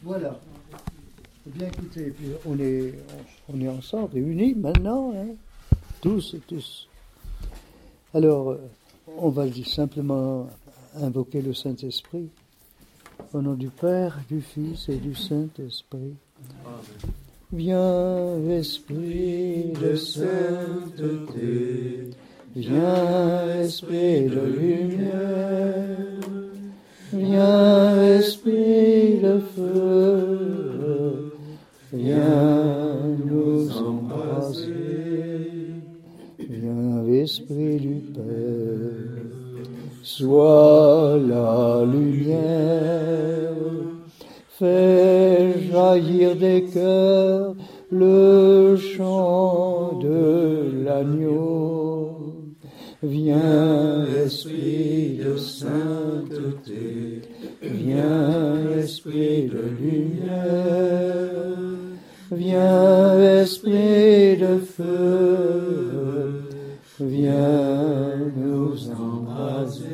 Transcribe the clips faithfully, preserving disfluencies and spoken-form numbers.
Voilà. Eh bien, écoutez, puis on est, on est ensemble, réunis maintenant, hein, tous et tous. Alors, on va simplement invoquer le Saint-Esprit. Au nom du Père, du Fils et du Saint-Esprit. Amen. Viens, Esprit de sainteté, viens, Esprit de lumière, viens, Esprit de feu, viens nous embraser, viens, Esprit du Père, sois la lumière, fais jaillir des cœurs le chant de l'agneau. Viens, Esprit de sainteté, viens, Esprit de lumière, viens, Esprit de feu, viens nous embraser.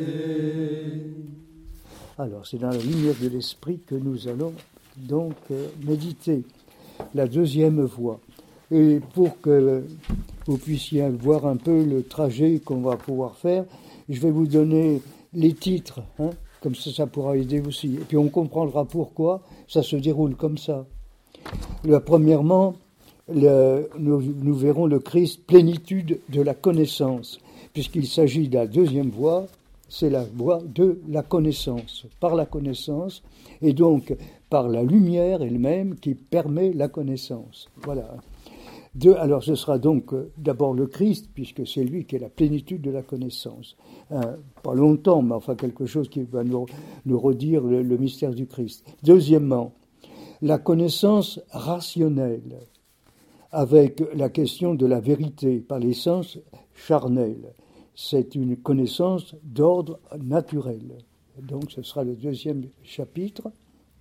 Alors, c'est dans la lumière de l'Esprit que nous allons donc euh, méditer la deuxième voie. Et pour que vous puissiez voir un peu le trajet qu'on va pouvoir faire, je vais vous donner les titres, hein, comme ça, ça pourra aider aussi. Et puis on comprendra pourquoi ça se déroule comme ça. Là, premièrement, le, nous, nous verrons le Christ, plénitude de la connaissance, puisqu'il s'agit de la deuxième voie, c'est la voie de la connaissance, par la connaissance, et donc par la lumière elle-même qui permet la connaissance. Voilà. De, alors ce sera donc euh, d'abord le Christ, puisque c'est lui qui est la plénitude de la connaissance. Hein, pas longtemps, mais enfin quelque chose qui va nous, nous redire le, le mystère du Christ. Deuxièmement, la connaissance rationnelle, avec la question de la vérité par les sens charnels. C'est une connaissance d'ordre naturel. Donc ce sera le deuxième chapitre.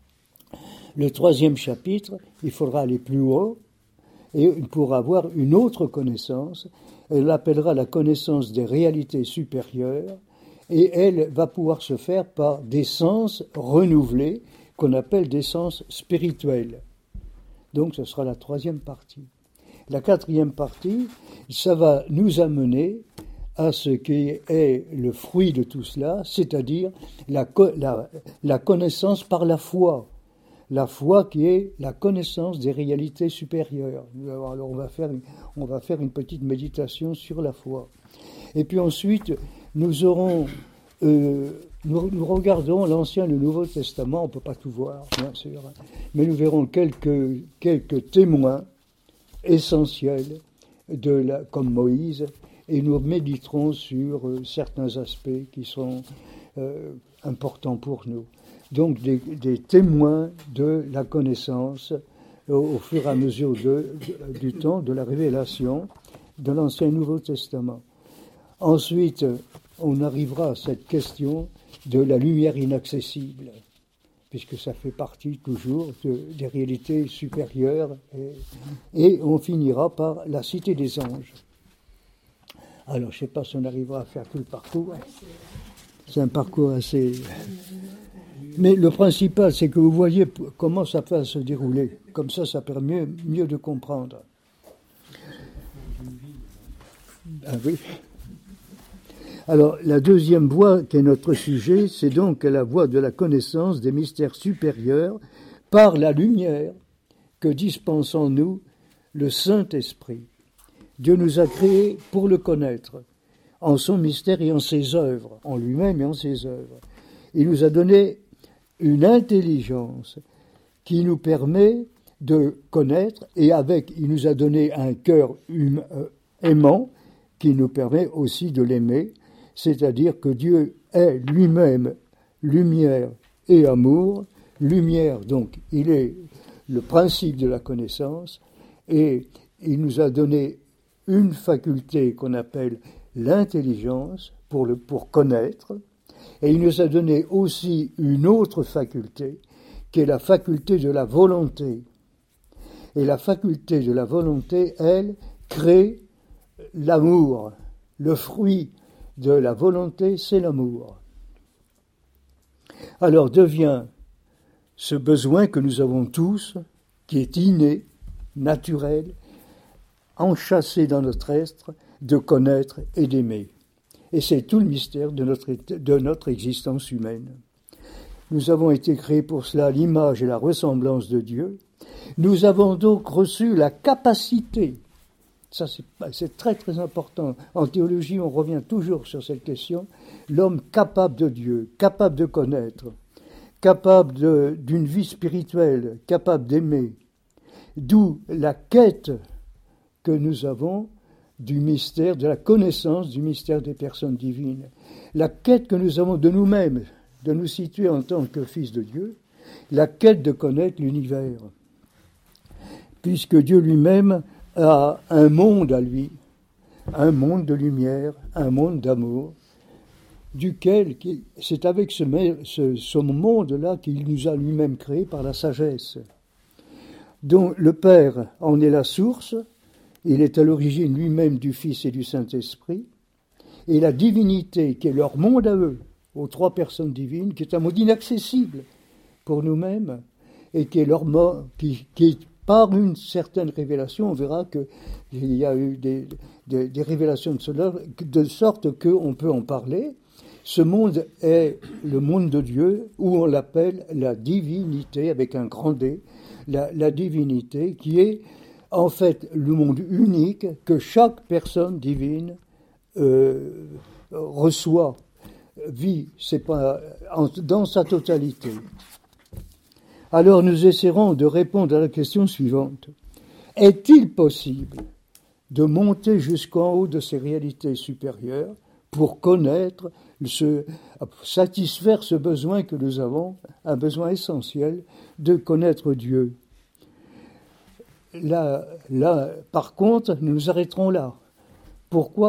Le troisième chapitre, il faudra aller plus haut, et pour avoir une autre connaissance, elle l'appellera la connaissance des réalités supérieures, et elle va pouvoir se faire par des sens renouvelés, qu'on appelle des sens spirituels. Donc ce sera la troisième partie. La quatrième partie, ça va nous amener à ce qui est le fruit de tout cela, c'est-à-dire la, la, la connaissance par la foi. La foi qui est la connaissance des réalités supérieures. Alors on va faire, on va faire une petite méditation sur la foi. Et puis ensuite, nous aurons, euh, nous, nous regarderons l'Ancien et le Nouveau Testament. On ne peut pas tout voir, bien sûr, mais nous verrons quelques quelques témoins essentiels de la, comme Moïse, et nous méditerons sur euh, certains aspects qui sont euh, importants pour nous. Donc des, des témoins de la connaissance au, au fur et à mesure de, de, du temps, de la révélation de l'Ancien et Nouveau Testament. Ensuite, on arrivera à cette question de la lumière inaccessible, puisque ça fait partie toujours de, des réalités supérieures, et, et on finira par la cité des anges. Alors, je ne sais pas si on arrivera à faire tout le parcours. C'est un parcours assez... Mais le principal, c'est que vous voyez comment ça va se dérouler. Comme ça, ça permet mieux de comprendre. Ah oui. Alors, la deuxième voie qui est notre sujet, c'est donc la voie de la connaissance des mystères supérieurs par la lumière que dispense en nous le Saint-Esprit. Dieu nous a créés pour le connaître, en son mystère et en ses œuvres, en lui-même et en ses œuvres. Il nous a donné une intelligence qui nous permet de connaître, et avec, il nous a donné un cœur hum, euh, aimant qui nous permet aussi de l'aimer, c'est-à-dire que Dieu est lui-même lumière et amour. Lumière, donc, il est le principe de la connaissance, et il nous a donné une faculté qu'on appelle l'intelligence pour, le, pour connaître, et il nous a donné aussi une autre faculté, qui est la faculté de la volonté. Et la faculté de la volonté, elle, crée l'amour. Le fruit de la volonté, c'est l'amour. Alors devient ce besoin que nous avons tous, qui est inné, naturel, enchâssé dans notre être, de connaître et d'aimer. Et c'est tout le mystère de notre, de notre existence humaine. Nous avons été créés pour cela à l'image et la ressemblance de Dieu. Nous avons donc reçu la capacité, ça c'est, c'est très très important, en théologie on revient toujours sur cette question, l'homme capable de Dieu, capable de connaître, capable de, d'une vie spirituelle, capable d'aimer, d'où la quête que nous avons du mystère, de la connaissance du mystère des personnes divines, la quête que nous avons de nous-mêmes, de nous situer en tant que fils de Dieu, la quête de connaître l'univers, puisque Dieu lui-même a un monde à lui, un monde de lumière, un monde d'amour, duquel c'est avec ce, ce, ce monde-là qu'il nous a lui-même créé par la sagesse. Donc le Père en est la source, il est à l'origine lui-même du Fils et du Saint-Esprit, et la divinité qui est leur monde à eux, aux trois personnes divines, qui est un monde inaccessible pour nous-mêmes, et qui est leur mort, qui, qui par une certaine révélation, on verra qu'il y a eu des, des, des révélations de cela, de sorte qu'on peut en parler. Ce monde est le monde de Dieu, où on l'appelle la divinité, avec un grand D, la, la divinité, qui est en fait le monde unique que chaque personne divine euh, reçoit, vit, c'est pas, en, dans sa totalité. Alors nous essaierons de répondre à la question suivante. Est-il possible de monter jusqu'en haut de ces réalités supérieures pour connaître, ce, satisfaire ce besoin que nous avons, un besoin essentiel de connaître Dieu? Là, là, par contre, nous nous arrêterons là. Pourquoi ?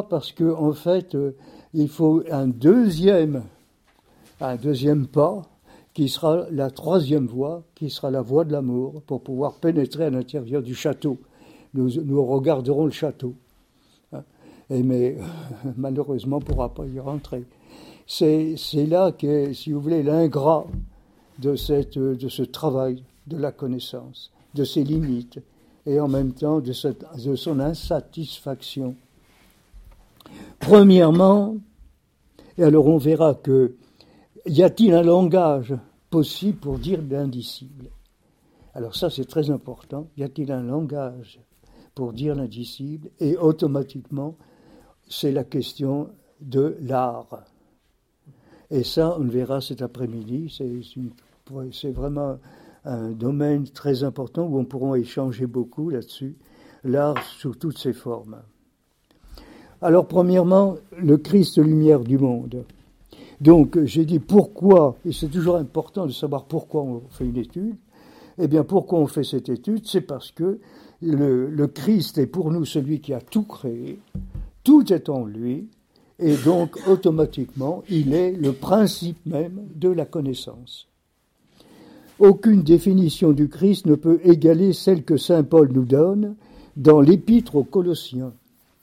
Parce que en fait, euh, il faut un deuxième, un deuxième pas, qui sera la troisième voie, qui sera la voie de l'amour, pour pouvoir pénétrer à l'intérieur du château. Nous, nous regarderons le château, hein, et mais malheureusement, on ne pourra pas y rentrer. C'est, c'est là qu'est, si vous voulez, l'ingrat de, cette, de ce travail de la connaissance, de ses limites, et en même temps de, cette, de son insatisfaction. Premièrement, et alors on verra que y a-t-il un langage possible pour dire l'indicible ? Alors ça, c'est très important. Y a-t-il un langage pour dire l'indicible ? Et automatiquement, c'est la question de l'art. Et ça, on le verra cet après-midi. C'est, une, c'est vraiment un domaine très important où on pourra échanger beaucoup là-dessus. L'art sous toutes ses formes. Alors, premièrement, le Christ lumière du monde. Donc, j'ai dit pourquoi, et c'est toujours important de savoir pourquoi on fait une étude. Eh bien, pourquoi on fait cette étude ? C'est parce que le, le Christ est pour nous celui qui a tout créé, tout est en lui, et donc, automatiquement, il est le principe même de la connaissance. Aucune définition du Christ ne peut égaler celle que saint Paul nous donne dans l'Épître aux Colossiens.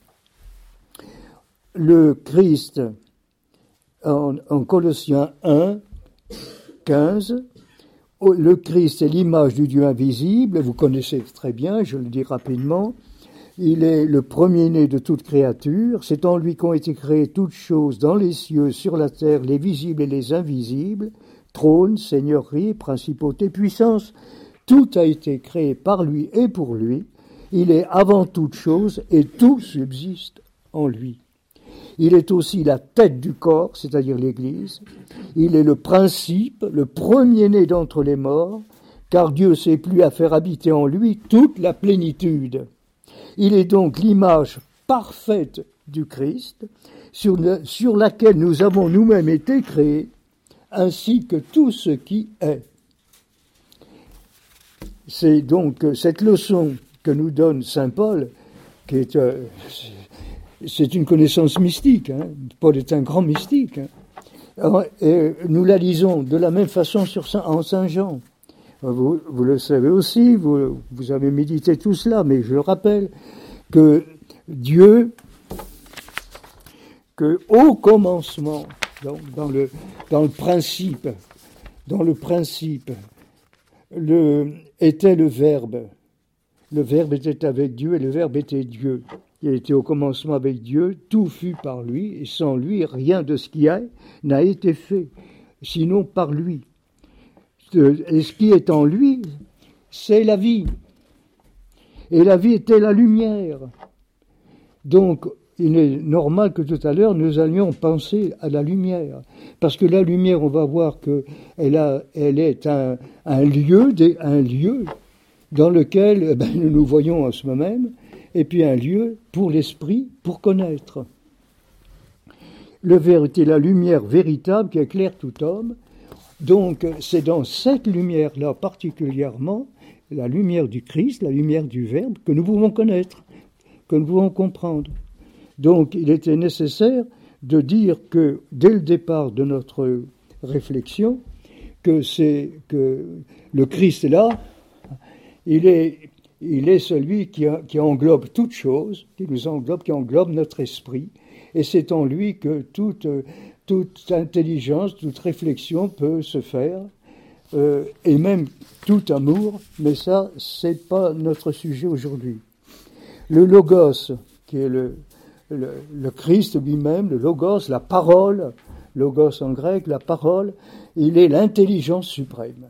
Le Christ, en, en Colossiens un, quinze, le Christ est l'image du Dieu invisible, vous connaissez très bien, je le dis rapidement, il est le premier-né de toute créature, c'est en lui qu'ont été créées toutes choses dans les cieux, sur la terre, les visibles et les invisibles, trône, seigneurie, principauté, puissance, tout a été créé par lui et pour lui, il est avant toute chose et tout subsiste en lui. Il est aussi la tête du corps, c'est-à-dire l'Église. Il est le principe, le premier-né d'entre les morts, car Dieu s'est plu à faire habiter en lui toute la plénitude. Il est donc l'image parfaite du Christ, sur, le, sur laquelle nous avons nous-mêmes été créés, ainsi que tout ce qui est. C'est donc cette leçon que nous donne saint Paul, qui est... Euh, C'est une connaissance mystique. Hein. Paul est un grand mystique. Hein. Alors, et nous la lisons de la même façon sur Saint, en Saint Jean. Vous, vous le savez aussi, vous, vous avez médité tout cela, mais je le rappelle que Dieu, que au commencement, dans, dans, le, dans le principe, dans le principe, le, était le Verbe. Le Verbe était avec Dieu et le Verbe était Dieu. Il était au commencement avec Dieu, tout fut par lui, et sans lui, rien de ce qui a n'a été fait, sinon par lui. Et ce qui est en lui, c'est la vie. Et la vie était la lumière. Donc, il est normal que tout à l'heure, nous allions penser à la lumière. Parce que la lumière, on va voir qu'elle a, elle est un, un, lieu, un lieu dans lequel eh ben, nous nous voyons en ce moment même, et puis un lieu pour l'esprit, pour connaître. Le Verbe était la lumière véritable qui éclaire tout homme. Donc, c'est dans cette lumière-là particulièrement, la lumière du Christ, la lumière du Verbe, que nous pouvons connaître, que nous pouvons comprendre. Donc, il était nécessaire de dire que, dès le départ de notre réflexion, que, c'est, que le Christ est là, il est, il est celui qui, a, qui englobe toute chose, qui nous englobe, qui englobe notre esprit, et c'est en lui que toute, toute intelligence, toute réflexion peut se faire, euh, et même tout amour, mais ça, c'est pas notre sujet aujourd'hui. Le Logos, qui est le, le, le Christ lui-même, le Logos, la parole, Logos en grec, la parole, il est l'intelligence suprême.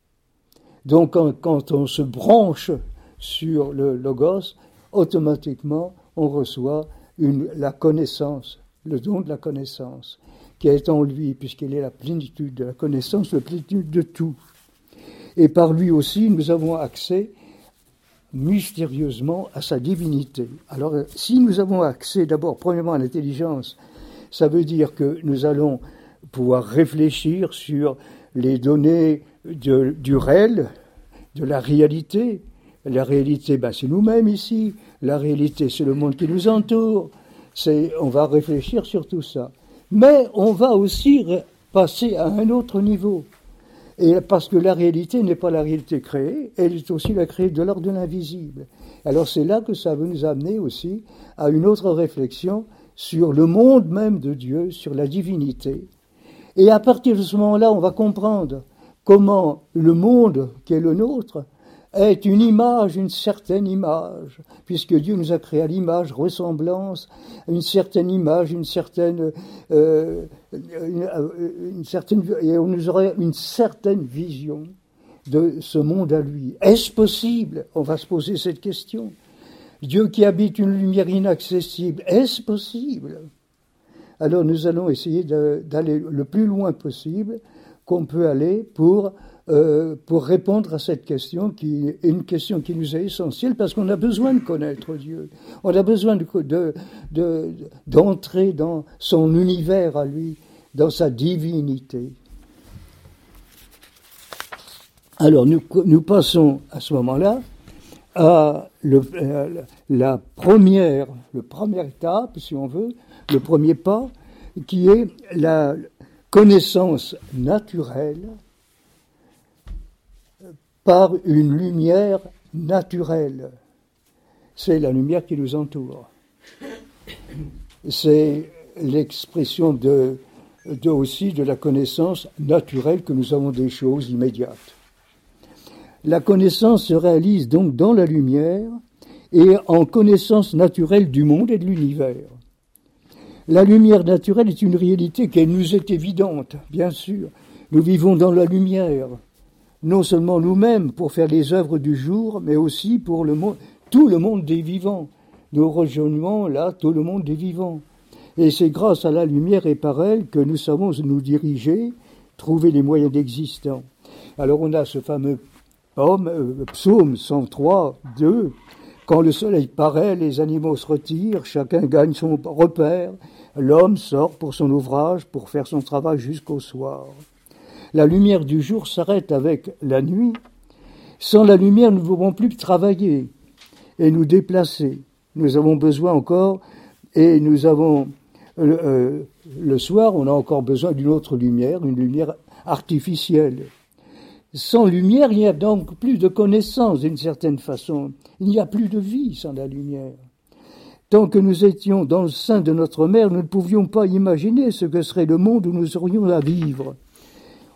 Donc quand, quand on se branche sur le Logos, automatiquement on reçoit une, la connaissance, le don de la connaissance, qui est en lui, puisqu'il est la plénitude de la connaissance, la plénitude de tout. Et par lui aussi, nous avons accès mystérieusement à sa divinité. Alors, si nous avons accès d'abord, premièrement, à l'intelligence, ça veut dire que nous allons pouvoir réfléchir sur les données de, du réel, de la réalité. La réalité, ben, c'est nous-mêmes ici. La réalité, c'est le monde qui nous entoure. C'est, on va réfléchir sur tout ça. Mais on va aussi passer à un autre niveau. Et parce que la réalité n'est pas la réalité créée, elle est aussi la créée de l'ordre de l'invisible. Alors c'est là que ça veut nous amener aussi à une autre réflexion sur le monde même de Dieu, sur la divinité. Et à partir de ce moment-là, on va comprendre comment le monde qui est le nôtre est une image, une certaine image, puisque Dieu nous a créé à l'image, ressemblance, une certaine image, une certaine, euh, une, une certaine, et on nous aurait une certaine vision de ce monde à lui. Est-ce possible? On va se poser cette question. Dieu qui habite une lumière inaccessible, est-ce possible? Alors nous allons essayer de, d'aller le plus loin possible qu'on peut aller pour Euh, pour répondre à cette question, qui est une question qui nous est essentielle, parce qu'on a besoin de connaître Dieu. On a besoin de, de, de, d'entrer dans son univers à lui, dans sa divinité. Alors, nous, nous passons à ce moment-là à le, euh, la première, le première étape, si on veut, le premier pas, qui est la connaissance naturelle par une lumière naturelle. C'est la lumière qui nous entoure. C'est l'expression de, de aussi de la connaissance naturelle que nous avons des choses immédiates. La connaissance se réalise donc dans la lumière et en connaissance naturelle du monde et de l'univers. La lumière naturelle est une réalité qui nous est évidente, bien sûr. Nous vivons dans la lumière. Non seulement nous-mêmes pour faire les œuvres du jour, mais aussi pour le monde, tout le monde des vivants. Nous rejoignons là tout le monde des vivants. Et c'est grâce à la lumière et par elle que nous savons nous diriger, trouver les moyens d'existence. Alors on a ce fameux psaume, euh, psaume cent trois, deux. Quand le soleil paraît, les animaux se retirent, chacun gagne son repère. L'homme sort pour son ouvrage, pour faire son travail jusqu'au soir. La lumière du jour s'arrête avec la nuit. Sans la lumière, nous ne pouvons plus travailler et nous déplacer. Nous avons besoin encore, et nous avons, euh, le soir, on a encore besoin d'une autre lumière, une lumière artificielle. Sans lumière, il n'y a donc plus de connaissance d'une certaine façon. Il n'y a plus de vie sans la lumière. Tant que nous étions dans le sein de notre mère, nous ne pouvions pas imaginer ce que serait le monde où nous aurions à vivre.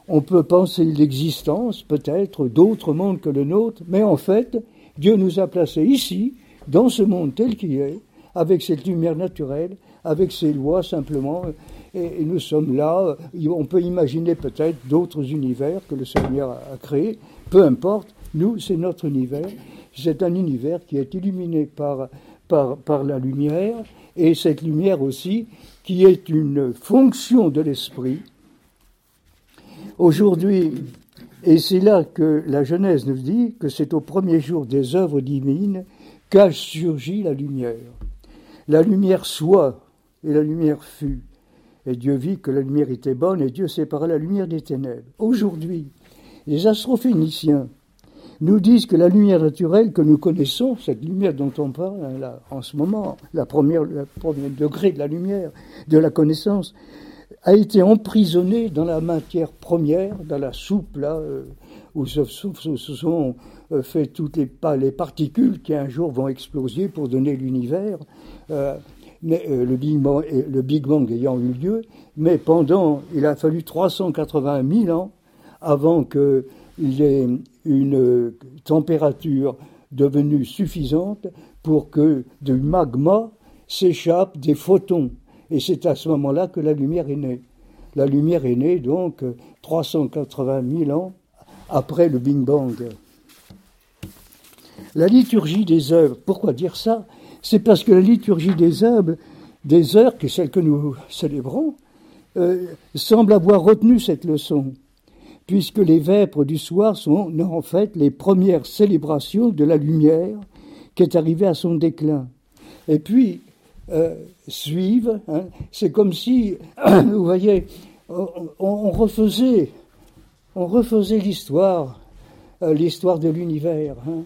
on peut penser l'existence, peut-être, d'autres mondes que le nôtre, mais en fait, Dieu nous a placés ici, dans ce monde tel qu'il est, avec cette lumière naturelle, avec ses lois simplement, et, et nous sommes là. On peut imaginer peut-être d'autres univers que le Seigneur a, a créés, peu importe, nous, c'est notre univers, c'est un univers qui est illuminé par, par, par la lumière, et cette lumière aussi, qui est une fonction de l'esprit. Aujourd'hui, et c'est là que la Genèse nous dit que c'est au premier jour des œuvres divines qu'a surgi la lumière. La lumière soit, et la lumière fut. Et Dieu vit que la lumière était bonne, et Dieu sépara la lumière des ténèbres. Aujourd'hui, les astrophyniciens nous disent que la lumière naturelle que nous connaissons, cette lumière dont on parle là, en ce moment, la première, le premier degré de la lumière, de la connaissance, a été emprisonnée dans la matière première, dans la soupe là, euh, où se, se, se sont euh, fait toutes les, pas, les particules qui un jour vont exploser pour donner l'univers. Euh, mais, euh, le, Big Bang, le Big Bang ayant eu lieu, mais pendant, il a fallu trois cent quatre-vingt mille ans avant qu'il y ait une température devenue suffisante pour que du magma s'échappent des photons. Et c'est à ce moment-là que la lumière est née. La lumière est née, donc, trois cent quatre-vingt mille ans après le Big Bang. La liturgie des œuvres, pourquoi dire ça? C'est parce que la liturgie des œuvres, des heures, qui est celle que nous célébrons, euh, semble avoir retenu cette leçon, puisque les vêpres du soir sont en fait les premières célébrations de la lumière qui est arrivée à son déclin. Et puis, euh, suivent, hein, c'est comme si, vous voyez, on, on refaisait, on refaisait l'histoire, euh, l'histoire de l'univers. Hein.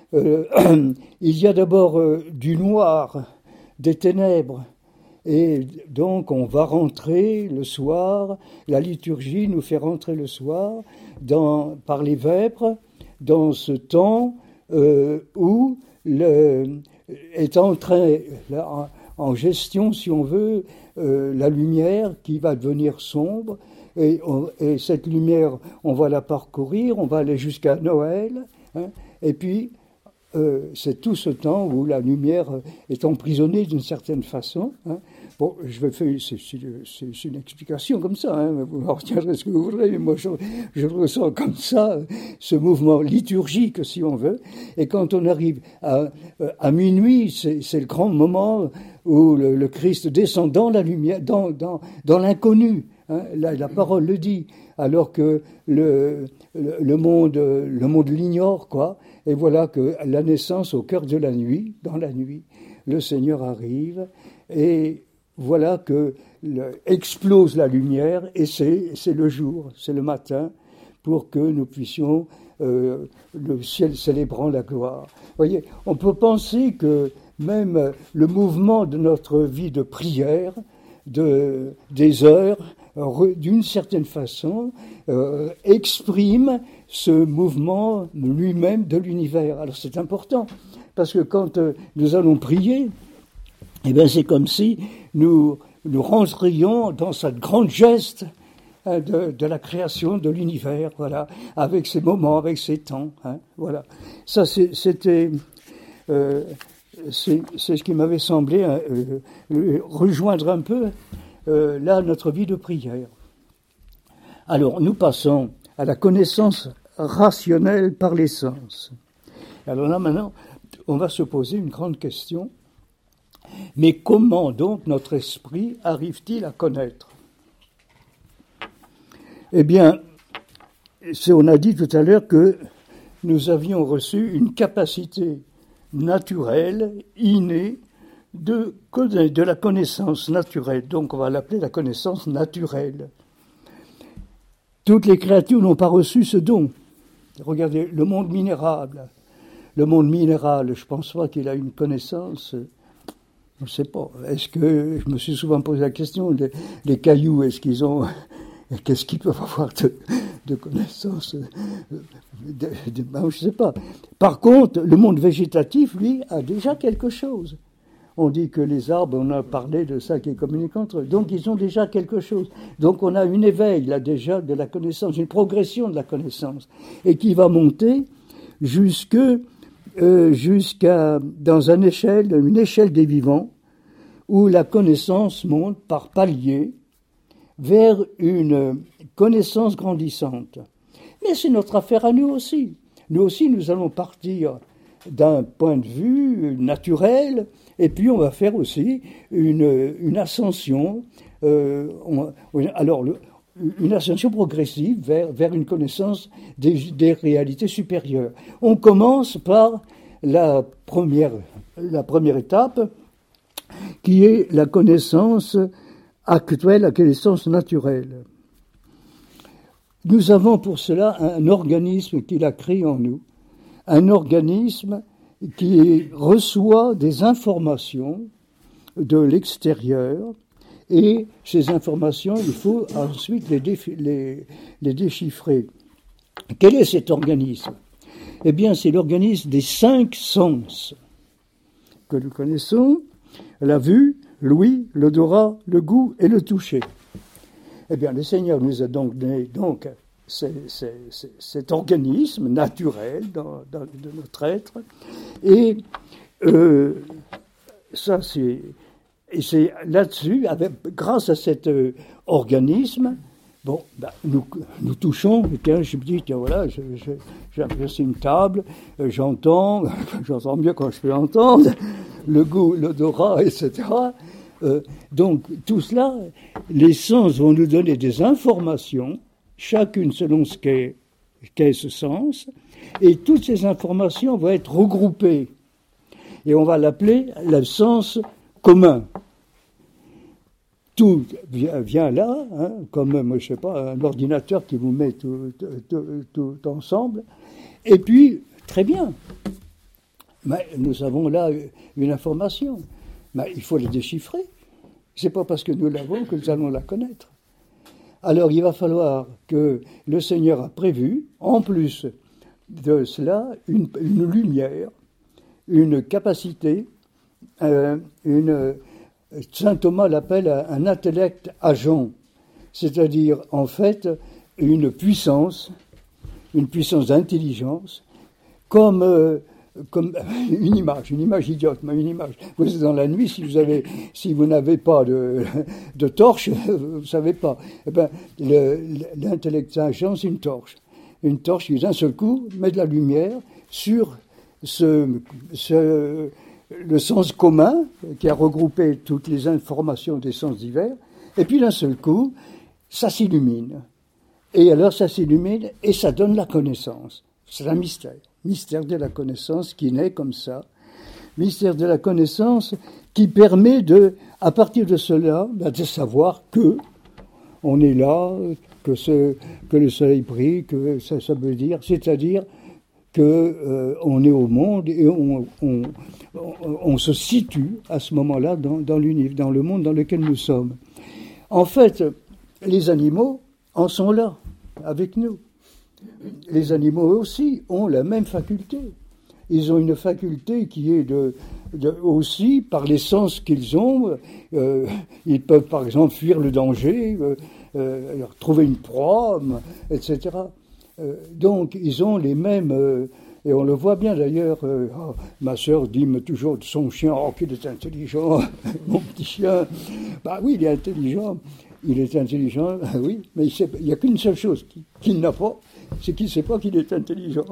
Euh, il y a d'abord euh, du noir, des ténèbres, et donc on va rentrer le soir, la liturgie nous fait rentrer le soir dans, par les vêpres dans ce temps euh, où le, est en train, en, en gestion si on veut, euh, la lumière qui va devenir sombre, et, on, et cette lumière on va la parcourir, on va aller jusqu'à Noël, hein, et puis Euh, c'est tout ce temps où la lumière est emprisonnée d'une certaine façon. Hein. Bon, je vais faire, c'est, c'est, c'est une explication comme ça, hein, vous en retiendrez ce que vous voudrez, mais moi je, je le ressens comme ça, ce mouvement liturgique si on veut. Et quand on arrive à, à minuit, c'est, c'est le grand moment où le, le Christ descend dans la lumière, dans, dans, dans l'inconnu. Hein, la, la parole le dit, alors que le, le, le monde, le monde l'ignore, quoi. Et voilà que la naissance au cœur de la nuit, dans la nuit, le Seigneur arrive, et voilà que le, explose la lumière, et c'est, c'est le jour, c'est le matin, pour que nous puissions, euh, le ciel célébrant la gloire. Vous voyez, on peut penser que même le mouvement de notre vie de prière, de, des heures, d'une certaine façon, euh, exprime ce mouvement lui-même de l'univers. Alors c'est important, parce que quand euh, nous allons prier, eh bien c'est comme si nous, nous rentrions dans cette grande geste hein, de, de la création de l'univers, voilà, avec ces moments, avec ces temps, hein, voilà. Ça c'est, c'était... Euh, c'est, c'est ce qui m'avait semblé euh, euh, rejoindre un peu Euh, là, notre vie de prière. Alors, nous passons à la connaissance rationnelle par les sens. Alors là, maintenant, on va se poser une grande question. Mais comment donc notre esprit arrive-t-il à connaître? Eh bien, on a dit tout à l'heure que nous avions reçu une capacité naturelle, innée, De, de la connaissance naturelle. Donc on va l'appeler la connaissance naturelle. Toutes les créatures n'ont pas reçu ce don. Regardez, le monde minérable. Le monde minéral, je ne pense pas qu'il a une connaissance. Je ne sais pas. Est-ce que, je me suis souvent posé la question, les, les cailloux, est-ce qu'ils ont... Qu'est-ce qu'ils peuvent avoir de, de connaissances de, de, ben, je ne sais pas. Par contre, le monde végétatif, lui, a déjà quelque chose. On dit que les arbres, on a parlé de ça qui est communiqué entre eux. Donc ils ont déjà quelque chose. Donc on a un éveil là déjà de la connaissance, une progression de la connaissance, et qui va monter jusque euh, jusqu'à dans une échelle, une échelle des vivants, où la connaissance monte par paliers vers une connaissance grandissante. Mais c'est notre affaire à nous aussi. Nous aussi, nous allons partir d'un point de vue naturel, et puis on va faire aussi une, une ascension, euh, on, alors le, une ascension progressive vers, vers une connaissance des, des réalités supérieures. On commence par la première, la première étape, qui est la connaissance actuelle, la connaissance naturelle. Nous avons pour cela un organisme qu'il a créé en nous, un organisme qui reçoit des informations de l'extérieur, et ces informations, il faut ensuite les, défi- les, les déchiffrer. Quel est cet organisme ? Eh bien, c'est l'organisme des cinq sens que nous connaissons, la vue, l'ouïe, l'odorat, le goût et le toucher. Eh bien, le Seigneur nous a donc donné donc, c'est, c'est, c'est, cet organisme naturel dans, dans, de notre être. Et euh, ça, c'est, et c'est là-dessus, avec, grâce à cet euh, organisme, bon, ben, nous, nous touchons. Tiens, je me dis, tiens, voilà, je, je, j'ai une table, euh, j'entends, j'entends mieux quand je peux entendre, le goût, l'odorat, et cetera. Euh, donc, tout cela, les sens vont nous donner des informations, chacune selon ce qu'est, qu'est ce sens, et toutes ces informations vont être regroupées. Et on va l'appeler le sens commun. Tout vient, vient là, hein, comme, moi, je sais pas, un ordinateur qui vous met tout, tout, tout, tout ensemble. Et puis, très bien, mais nous avons là une information. Mais il faut la déchiffrer. C'est pas parce que nous l'avons que nous allons la connaître. Alors il va falloir que le Seigneur a prévu, en plus de cela, une, une lumière, une capacité, euh, une, Saint Thomas l'appelle un intellect agent, c'est-à-dire en fait une puissance, une puissance d'intelligence, comme... Euh, comme une image, une image idiote, mais une image. Vous êtes dans la nuit, si vous avez, si vous n'avez pas de, de torche, vous ne savez pas. Eh ben, le, l'intellect agent, c'est une torche. Une torche qui, d'un seul coup, met de la lumière sur ce, ce, le sens commun qui a regroupé toutes les informations des sens divers, et puis d'un seul coup, ça s'illumine. Et alors, ça s'illumine et ça donne la connaissance. C'est un mystère. Mystère de la connaissance qui naît comme ça. Mystère de la connaissance qui permet de, à partir de cela, de savoir que on est là, que, ce, que le soleil brille, que ça, ça veut dire, c'est-à-dire que euh, on est au monde et on, on, on, on se situe à ce moment-là dans, dans l'univers, dans le monde dans lequel nous sommes. En fait, les animaux en sont là, avec nous. Les animaux aussi ont la même faculté. Ils ont une faculté qui est de, de aussi, par les sens qu'ils ont, euh, ils peuvent par exemple fuir le danger, euh, euh, trouver une proie, et cetera. Euh, donc ils ont les mêmes, euh, et on le voit bien d'ailleurs, euh, oh, ma sœur dit toujours de son chien, oh qu'il est intelligent, mon petit chien. Bah oui, il est intelligent, il est intelligent, oui, mais il n'y a qu'une seule chose qu'il, qu'il n'a pas, c'est qu'il ne sait pas qu'il est intelligent.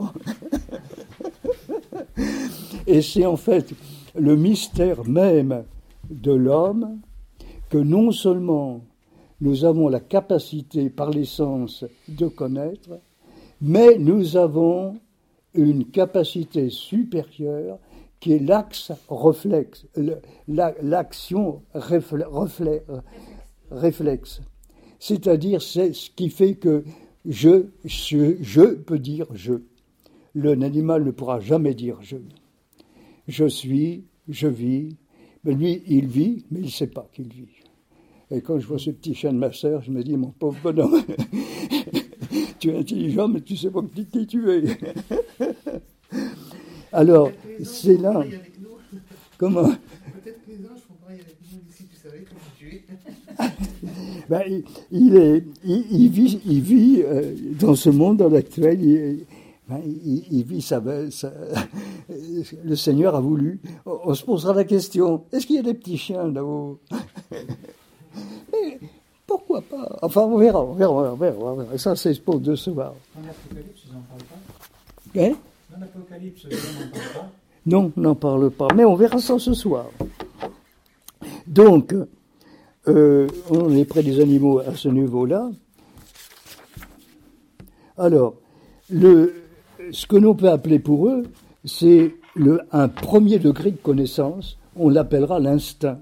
Et c'est en fait le mystère même de l'homme que non seulement nous avons la capacité par les sens de connaître, mais nous avons une capacité supérieure qui est l'axe réflexe, l'action réflexe, réflexe. C'est-à-dire c'est ce qui fait que je, je, je peux dire je. L'animal ne pourra jamais dire je. Je suis, je vis, mais lui, il vit, mais il ne sait pas qu'il vit. Et quand je vois ce petit chien de ma sœur, je me dis, mon pauvre bonhomme, tu es intelligent, mais tu ne sais pas qui tu es. Alors, c'est là... Comment ? Ben, il, il, est, il, il vit, il vit euh, dans ce monde actuel, il, ben, il, il vit ça, ça. Le Seigneur a voulu. On, on se posera la question, est-ce qu'il y a des petits chiens là-haut? Mais pourquoi pas? Enfin, on verra, on verra, on verra. On verra. Ça, c'est pour de ce soir. Dans l'Apocalypse, ils n'en parlent pas. Hein? Dans l'Apocalypse, ils n'en parlent pas. Non, on n'en parle pas, mais on verra ça ce soir. Donc, euh, on est près des animaux à ce niveau-là. Alors, le, ce que l'on peut appeler pour eux, c'est le, un premier degré de connaissance, on l'appellera l'instinct,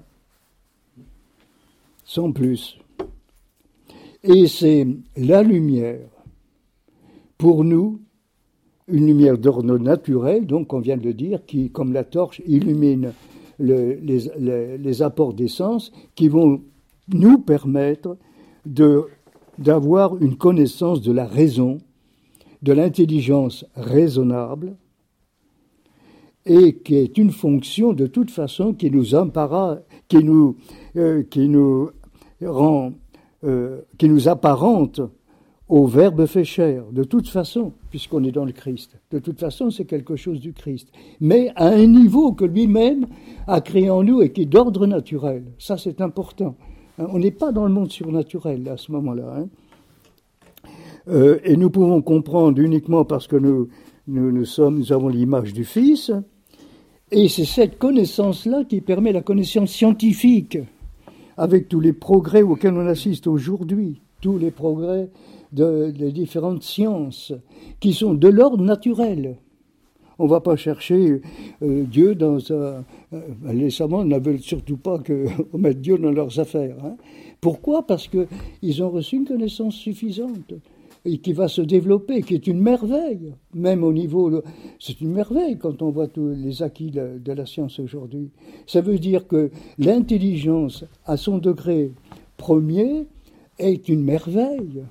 sans plus. Et c'est la lumière, pour nous, une lumière d'ordre naturel, donc on vient de le dire, qui, comme la torche, illumine le, les, les, les apports d'essence qui vont nous permettre de, d'avoir une connaissance de la raison, de l'intelligence raisonnable, et qui est une fonction de toute façon qui nous empara, qui nous, euh, qui nous rend, euh, qui nous apparente au Verbe fait chair, de toute façon, puisqu'on est dans le Christ. De toute façon, c'est quelque chose du Christ. Mais à un niveau que lui-même a créé en nous et qui est d'ordre naturel. Ça, c'est important. On n'est pas dans le monde surnaturel à ce moment-là. Hein. Euh, et nous pouvons comprendre uniquement parce que nous, nous, nous, sommes, nous avons l'image du Fils. Et c'est cette connaissance-là qui permet la connaissance scientifique, avec tous les progrès auxquels on assiste aujourd'hui, tous les progrès de, des différentes sciences, qui sont de l'ordre naturel. On ne va pas chercher euh, Dieu dans un... Euh, les savants ne veulent surtout pas qu'on mette Dieu dans leurs affaires. Hein. Pourquoi ? Parce qu'ils ont reçu une connaissance suffisante et qui va se développer, qui est une merveille, même au niveau... De, c'est une merveille quand on voit tous les acquis de, de la science aujourd'hui. Ça veut dire que l'intelligence, à son degré premier, est une merveille.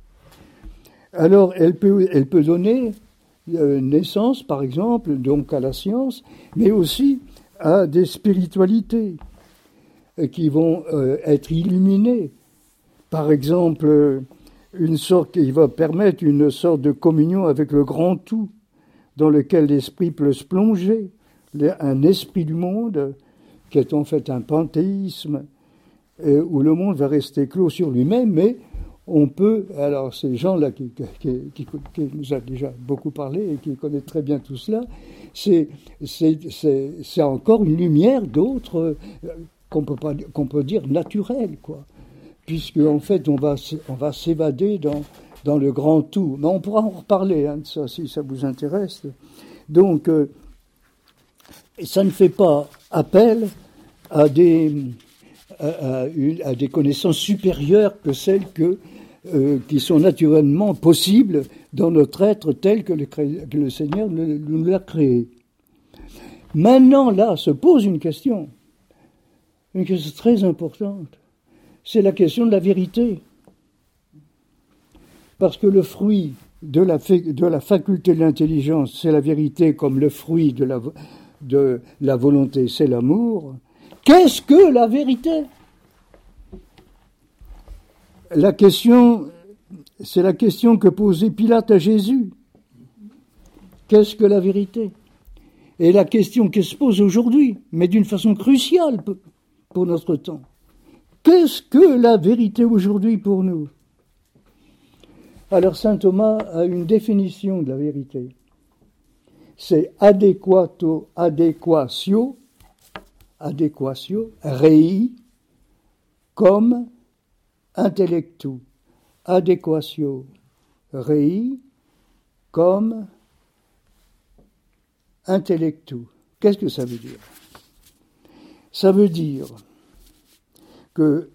Alors, elle peut, elle peut donner euh, naissance, par exemple, donc à la science, mais aussi à des spiritualités euh, qui vont euh, être illuminées. Par exemple, une sorte qui va permettre une sorte de communion avec le grand tout, dans lequel l'esprit peut se plonger, un esprit du monde, qui est en fait un panthéisme, euh, où le monde va rester clos sur lui-même, mais on peut, alors ces gens-là qui, qui, qui, qui nous a déjà beaucoup parlé et qui connaissent très bien tout cela, c'est, c'est, c'est, c'est encore une lumière d'autres euh, qu'on peut pas, qu'on peut dire naturelle, quoi. Puisque en fait on va, on va s'évader dans, dans le grand tout. Mais on pourra en reparler hein, de ça si ça vous intéresse. Donc, euh, ça ne fait pas appel à des, à, à, une, à des connaissances supérieures que celles que Euh, qui sont naturellement possibles dans notre être tel que le, que le Seigneur le, nous l'a créé. Maintenant, là, se pose une question, une question très importante. C'est la question de la vérité. Parce que le fruit de la, de la faculté de l'intelligence, c'est la vérité, comme le fruit de la, de la volonté, c'est l'amour. Qu'est-ce que la vérité ? La question, c'est la question que posait Pilate à Jésus. Qu'est-ce que la vérité ? Et la question qui se pose aujourd'hui, mais d'une façon cruciale pour notre temps. Qu'est-ce que la vérité aujourd'hui pour nous ? Alors saint Thomas a une définition de la vérité. C'est adequato, adequatio, adequatio, rei, comme intellectu, adequatio, rei, comme intellectu. Qu'est-ce que ça veut dire ? Ça veut dire que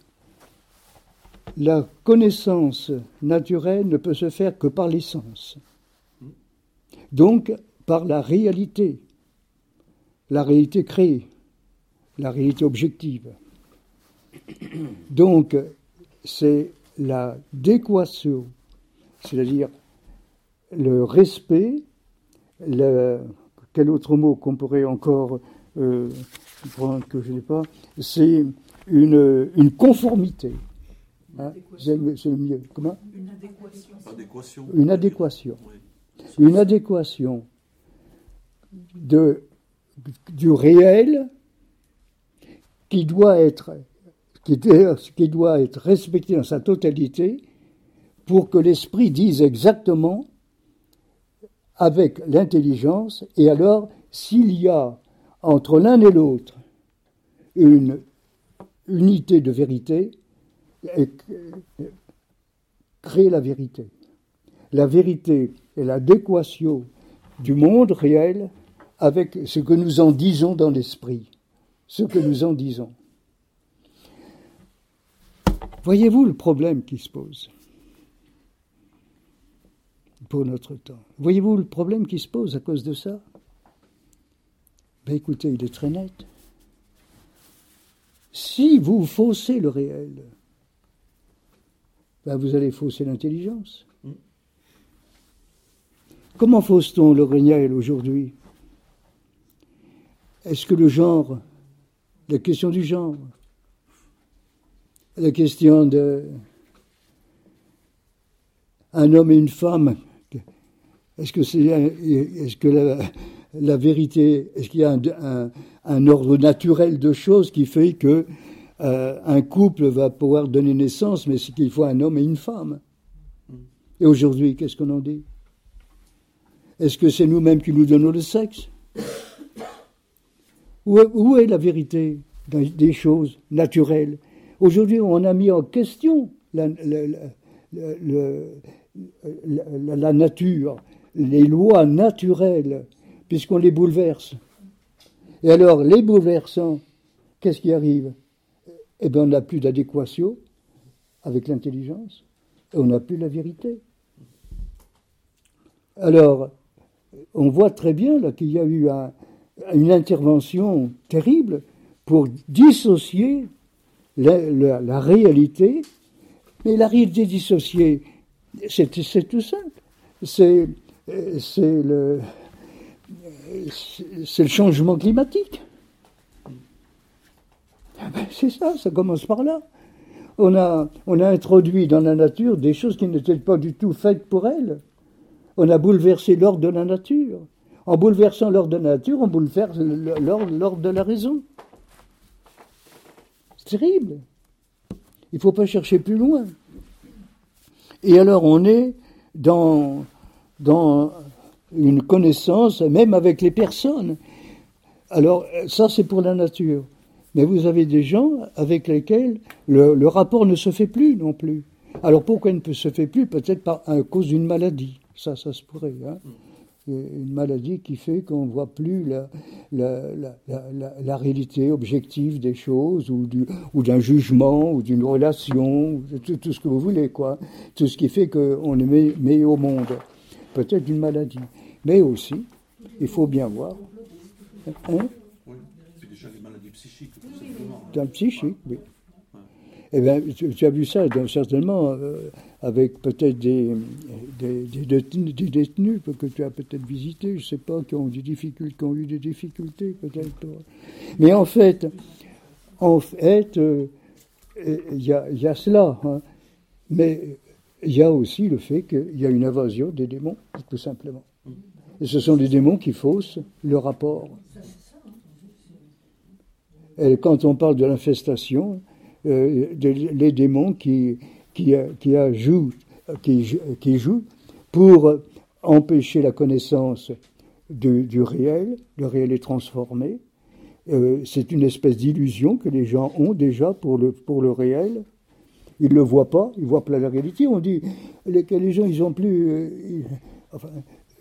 la connaissance naturelle ne peut se faire que par les sens. Donc, par la réalité, la réalité créée, la réalité objective. Donc, c'est la déquation, c'est-à-dire le respect, le, quel autre mot qu'on pourrait encore euh, prendre que je n'ai pas, c'est une, une conformité. Hein, c'est, le, c'est le mieux. Comment ? Une adéquation. Adéquation. Une adéquation. Oui. Une adéquation de, du réel qui doit être qui, qui doit être respecté dans sa totalité pour que l'esprit dise exactement avec l'intelligence. Et alors, s'il y a entre l'un et l'autre une unité de vérité, crée la vérité. La vérité est l'adéquation du monde réel avec ce que nous en disons dans l'esprit, ce que nous en disons. Voyez-vous le problème qui se pose pour notre temps ? Voyez-vous le problème qui se pose à cause de ça ? Ben écoutez, il est très net. Si vous faussez le réel, ben vous allez fausser l'intelligence. Comment fausse-t-on le réel aujourd'hui ? Est-ce que le genre, la question du genre, la question de un homme et une femme, est-ce que c'est, est-ce que la, la vérité, est-ce qu'il y a un, un, un ordre naturel de choses qui fait que euh, un couple va pouvoir donner naissance, mais c'est qu'il faut un homme et une femme. Et aujourd'hui, qu'est-ce qu'on en dit ? Est-ce que c'est nous-mêmes qui nous donnons le sexe ? Où est, où est la vérité dans des choses naturelles ? Aujourd'hui, on a mis en question la, la, la, la, la nature, les lois naturelles, puisqu'on les bouleverse. Et alors, les bouleversant, qu'est-ce qui arrive ? Eh bien, on n'a plus d'adéquation avec l'intelligence, et on n'a plus la vérité. Alors, on voit très bien là, qu'il y a eu un, une intervention terrible pour dissocier la, la, la réalité. Mais la réalité dissociée, c'est, c'est tout simple. C'est, c'est, le, c'est le changement climatique. C'est ça, ça commence par là. On a, on a introduit dans la nature des choses qui n'étaient pas du tout faites pour elle. On a bouleversé l'ordre de la nature. En bouleversant l'ordre de la nature, on bouleverse l'ordre, l'ordre de la raison. C'est terrible. Il ne faut pas chercher plus loin. Et alors on est dans, dans une connaissance, même avec les personnes. Alors ça c'est pour la nature. Mais vous avez des gens avec lesquels le, le rapport ne se fait plus non plus. Alors pourquoi il ne se fait plus ? Peut-être par, à cause d'une maladie. Ça, ça se pourrait. Hein. Une maladie qui fait qu'on ne voit plus la, la, la, la, la réalité objective des choses, ou, du, ou d'un jugement, ou d'une relation, tout, tout ce que vous voulez, quoi. Tout ce qui fait qu'on les met, met au monde. Peut-être une maladie. Mais aussi, il faut bien voir. Hein? Oui, c'est déjà les maladies psychiques, tout simplement. Dans le psychique, oui. Eh bien, tu, tu as vu ça, donc, certainement, euh, avec peut-être des, des, des, détenus, des détenus que tu as peut-être visités, je ne sais pas, qui ont, des difficultés, qui ont eu des difficultés, peut-être. Mais en fait, en fait, il euh, y, a, y a cela. Hein. Mais il y a aussi le fait qu'il y a une invasion des démons, tout simplement. Et ce sont des démons qui faussent le rapport. Et quand on parle de l'infestation, Euh, de, les démons qui, qui, qui, ajoutent, qui, qui jouent pour empêcher la connaissance du, du réel. Le réel est transformé. Euh, c'est une espèce d'illusion que les gens ont déjà pour le, pour le réel. Ils ne le voient pas, ils ne voient pas la réalité. On dit les, que les gens, ils ont plus... Euh, ils, enfin, euh,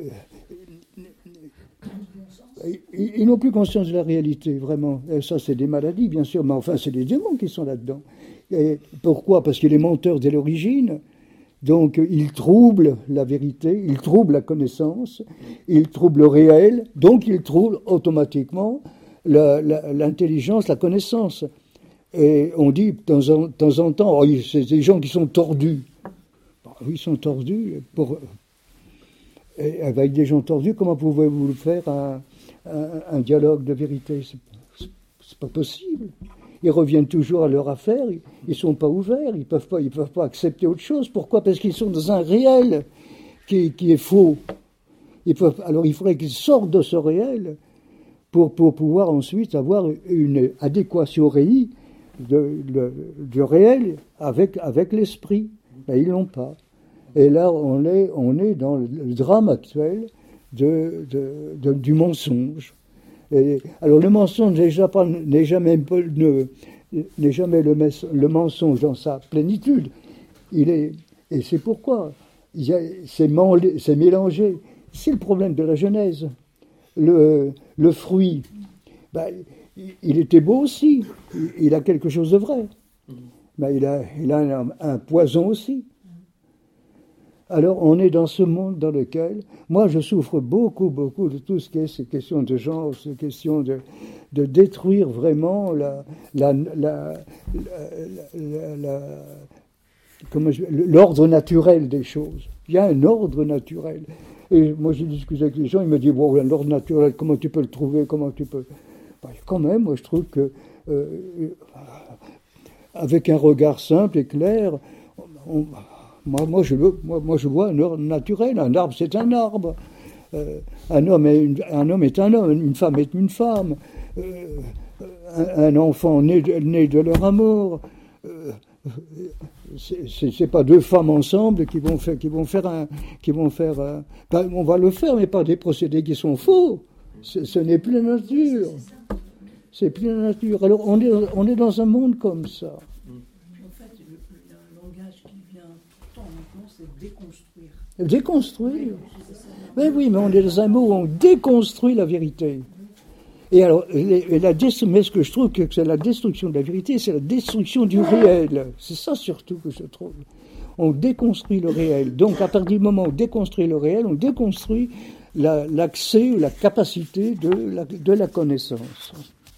Ils, ils n'ont plus conscience de la réalité, vraiment. Et ça, c'est des maladies, bien sûr, mais enfin, c'est les démons qui sont là-dedans. Et pourquoi ? Parce que les menteurs dès l'origine, donc, ils troublent la vérité, ils troublent la connaissance, ils troublent le réel, donc ils troublent automatiquement la, la, l'intelligence, la connaissance. Et on dit de temps en, de temps, en temps, oh, c'est des gens qui sont tordus. Bah, oui, ils sont tordus. Pour, et avec des gens tordus, comment pouvez-vous faire un... Un, un dialogue de vérité, c'est, c'est, c'est pas possible. ils reviennent toujours à leur affaire, ils ne sont pas ouverts, ils ne peuvent pas, ils peuvent pas accepter autre chose. Pourquoi ? Parce qu'ils sont dans un réel qui, qui est faux. Ils peuvent, alors il faudrait qu'ils sortent de ce réel pour, pour pouvoir ensuite avoir une adéquation réelle de, de, du réel avec, avec l'esprit. Mais ils ne l'ont pas. Et là, on est, on est dans le drame actuel de, de, de, du mensonge. Et, alors le mensonge n'est jamais, n'est jamais, ne, n'est jamais le, le mensonge dans sa plénitude. Il est, et c'est pourquoi il y a, c'est, manlé, c'est mélangé. C'est le problème de la Genèse. Le, le fruit, ben, il, il était beau aussi. Il, il a quelque chose de vrai. Ben, il a, il a un, un poison aussi. Alors, on est dans ce monde dans lequel, moi, je souffre beaucoup, beaucoup de tout ce qui est ces questions de genre, ces questions de, de détruire vraiment la, la, la, la, la, comment je, l'ordre naturel des choses. Il y a un ordre naturel. Et moi, j'ai discuté avec les gens, ils me disent, bon, l'ordre naturel, comment tu peux le trouver, comment tu peux... Ben, quand même, moi, je trouve que, euh, avec un regard simple et clair, on... Moi, moi, je, moi, moi, je vois un ordre naturel. Un arbre, c'est un arbre. Euh, un, homme est une, un homme est un homme. Une femme est une femme. Euh, un, un enfant né de, né de leur amour. Euh, c'est, c'est, c'est pas deux femmes ensemble qui vont faire, qui vont faire un, qui vont faire. Un, ben, on va le faire, mais par des procédés qui sont faux. C'est, ce n'est plus la nature. C'est plus la nature. Alors, on est, on est dans un monde comme ça. Déconstruire. Déconstruire. Mais oui, mais on est dans un mot où on déconstruit la vérité. Et alors, et la, mais ce que je trouve que c'est la destruction de la vérité, c'est la destruction du réel. C'est ça surtout que je trouve. On déconstruit le réel. Donc, à partir du moment où on déconstruit le réel, on déconstruit la, l'accès ou la capacité de la, de la connaissance.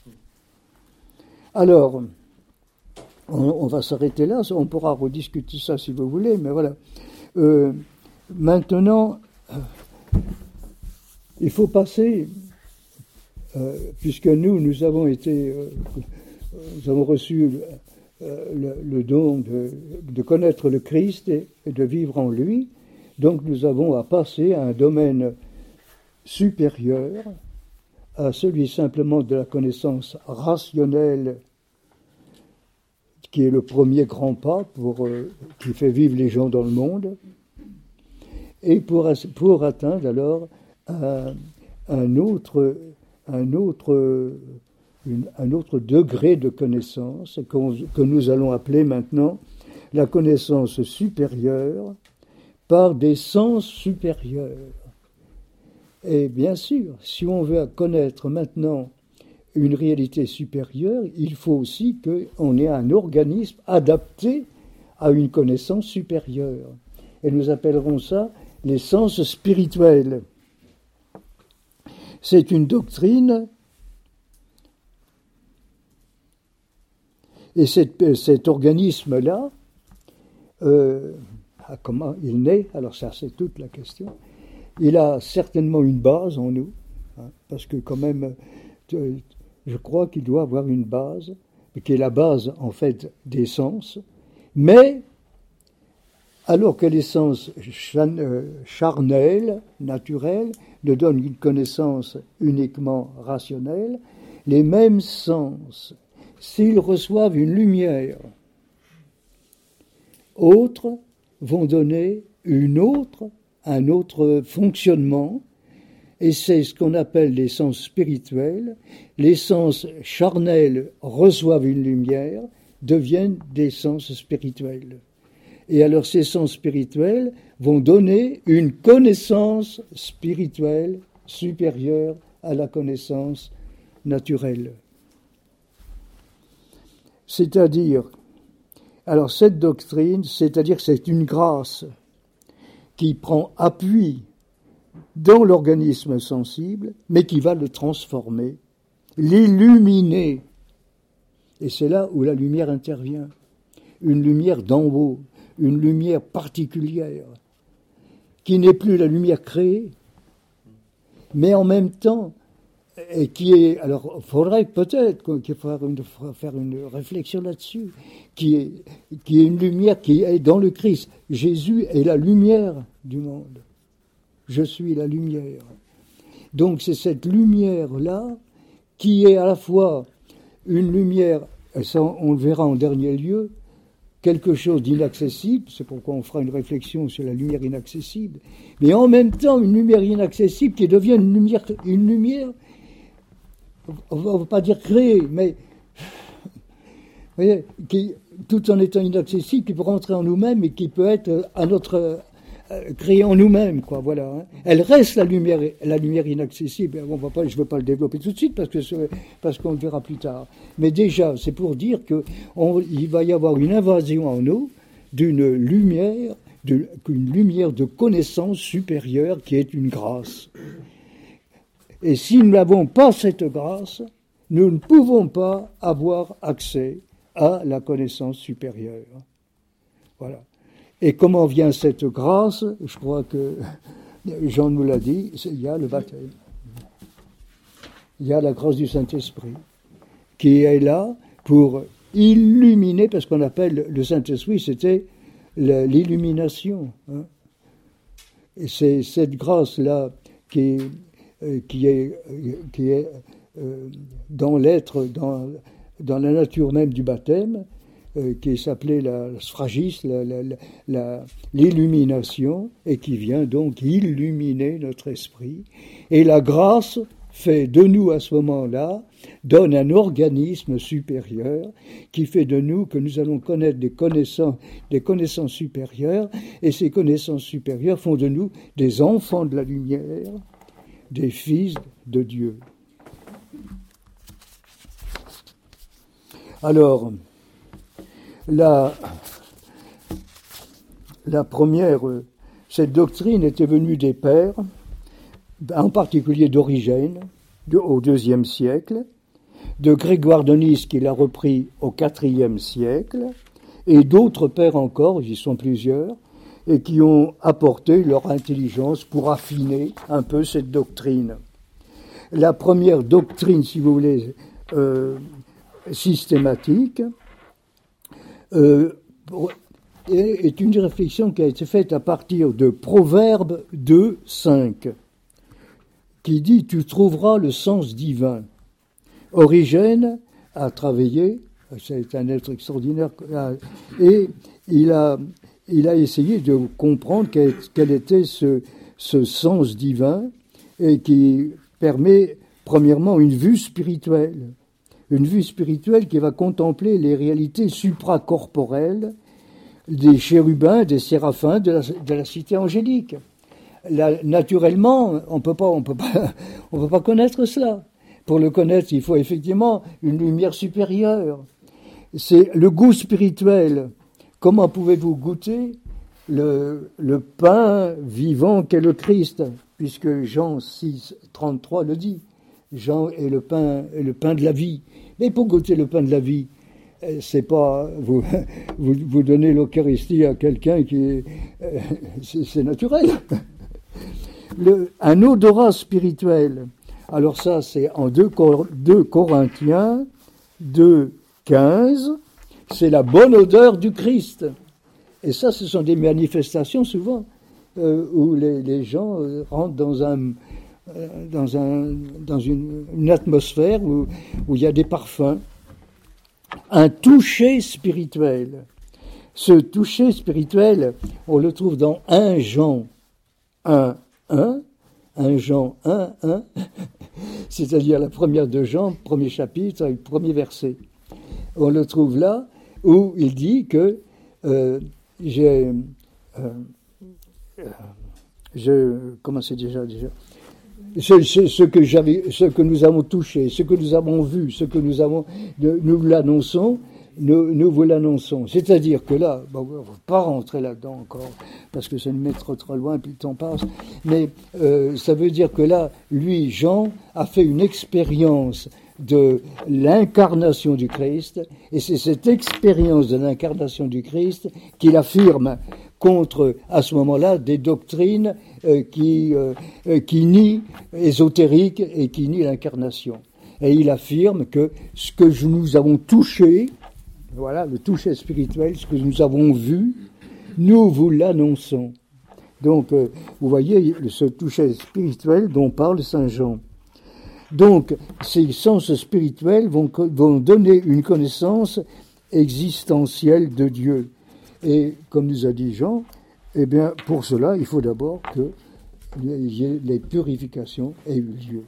Alors, on, on va s'arrêter là. On pourra rediscuter ça si vous voulez, mais voilà. Euh, maintenant, euh, il faut passer, euh, puisque nous, nous avons été, euh, nous avons reçu euh, le, le don de, de connaître le Christ et, et de vivre en lui, donc nous avons à passer à un domaine supérieur à celui simplement de la connaissance rationnelle, qui est le premier grand pas pour, euh, qui fait vivre les gens dans le monde, et pour, pour atteindre alors un, un, autre, un, autre, une, un autre degré de connaissance que nous allons appeler maintenant la connaissance supérieure par des sens supérieurs. Et bien sûr, si on veut connaître maintenant une réalité supérieure, il faut aussi qu'on ait un organisme adapté à une connaissance supérieure. Et nous appellerons ça les sens spirituels. C'est une doctrine, et cette, cet organisme-là, euh, comment il naît, alors ça c'est toute la question, il a certainement une base en nous, hein, parce que quand même... Je crois qu'il doit avoir une base, qui est la base, en fait, des sens, mais, alors que les sens charnels, naturels, ne donnent une connaissance uniquement rationnelle, les mêmes sens, s'ils reçoivent une lumière autre, vont donner une autre, un autre fonctionnement. Et c'est ce qu'on appelle les sens spirituels. Les sens charnels reçoivent une lumière, deviennent des sens spirituels. Et alors ces sens spirituels vont donner une connaissance spirituelle supérieure à la connaissance naturelle. C'est-à-dire, alors cette doctrine, c'est-à-dire que c'est une grâce qui prend appui dans l'organisme sensible, mais qui va le transformer, l'illuminer. Et c'est là où la lumière intervient. Une lumière d'en haut, une lumière particulière, qui n'est plus la lumière créée, mais en même temps, et qui est, alors, il faudrait peut-être qu'il faudrait une, faire une réflexion là-dessus, qui est, qui est une lumière qui est dans le Christ. Jésus est la lumière du monde. Je suis la lumière. Donc c'est cette lumière-là qui est à la fois une lumière, et ça on le verra en dernier lieu, quelque chose d'inaccessible, c'est pourquoi on fera une réflexion sur la lumière inaccessible, mais en même temps une lumière inaccessible qui devient une lumière, une lumière, on ne va pas dire créée, mais vous voyez, qui, tout en étant inaccessible, qui peut rentrer en nous-mêmes et qui peut être à notre euh, créée en nous-mêmes, quoi. Voilà. Hein. Elle reste la lumière, la lumière inaccessible. On va pas, je ne veux pas le développer tout de suite parce que parce qu'on le verra plus tard. Mais déjà, c'est pour dire que on, il va y avoir une invasion en nous d'une lumière, de, une lumière de connaissance supérieure qui est une grâce. Et si nous n'avons pas cette grâce, nous ne pouvons pas avoir accès à la connaissance supérieure. Voilà. Et comment vient cette grâce? Je crois que Jean nous l'a dit, il y a le baptême. Il y a la grâce du Saint-Esprit qui est là pour illuminer, parce qu'on appelle le Saint-Esprit, c'était l'illumination. Hein. Et c'est cette grâce-là qui, qui est, qui est euh, dans l'être, dans, dans la nature même du baptême, euh, qui s'appelait la, la sphragisme, la, la, la, l'illumination, et qui vient donc illuminer notre esprit. Et la grâce fait de nous à ce moment-là, donne un organisme supérieur qui fait de nous que nous allons connaître des connaissances, des connaissances supérieures, et ces connaissances supérieures font de nous des enfants de la lumière, des fils de Dieu. Alors, la, la première, cette doctrine était venue des pères, en particulier d'Origène, de, au deuxième siècle, de Grégoire de Nice qui l'a repris au quatrième siècle, et d'autres pères encore, ils sont plusieurs, et qui ont apporté leur intelligence pour affiner un peu cette doctrine. La première doctrine, si vous voulez, euh, systématique, euh, est une réflexion qui a été faite à partir de Proverbes deux, cinq, qui dit « Tu trouveras le sens divin ». Origène a travaillé, c'est un être extraordinaire, et il a, il a essayé de comprendre quel, quel était ce, ce sens divin, et qui permet, premièrement, une vue spirituelle. Une vue spirituelle qui va contempler les réalités supracorporelles des chérubins, des séraphins, de la, de la cité angélique. Là, naturellement, on peut pas, on peut pas, on peut pas connaître cela. Pour le connaître, il faut effectivement une lumière supérieure. C'est le goût spirituel. Comment pouvez-vous goûter le, le pain vivant qu'est le Christ, puisque Jean six, trente-trois le dit. Jean est le pain, est le pain de la vie. Mais pour goûter le pain de la vie, c'est pas vous vous, vous donnez l'Eucharistie à quelqu'un qui est, c'est, c'est naturel. Le, un odorat spirituel. Alors ça, c'est en deux Corinthiens deux, quinze. C'est la bonne odeur du Christ. Et ça, ce sont des manifestations souvent euh, où les, les gens euh, rentrent dans un dans, un, dans une, une atmosphère où, où il y a des parfums. Un toucher spirituel. Ce toucher spirituel, on le trouve dans un Jean un, un, un Jean un, un, c'est-à-dire la première de Jean, premier chapitre, le premier verset. On le trouve là où il dit que euh, j'ai... Euh, je... Comment c'est déjà déjà Ce, ce, ce, que j'avais, ce que nous avons touché, ce que nous avons vu, ce que nous avons, nous l'annonçons, nous, nous vous l'annonçons. C'est-à-dire que là, bon, on ne va pas rentrer là-dedans encore, parce que ça nous met trop, trop loin, puis le temps passe, mais euh, ça veut dire que là, lui, Jean, a fait une expérience de l'incarnation du Christ, et c'est cette expérience de l'incarnation du Christ qu'il affirme contre, à ce moment-là, des doctrines euh, qui, euh, qui nient ésotériques et qui nient l'incarnation. Et il affirme que ce que nous avons touché, voilà, le toucher spirituel, ce que nous avons vu, nous vous l'annonçons. Donc, euh, vous voyez ce toucher spirituel dont parle saint Jean. Donc, ces sens spirituels vont, vont donner une connaissance existentielle de Dieu. Et comme nous a dit Jean, eh bien, pour cela, il faut d'abord que les purifications aient eu lieu.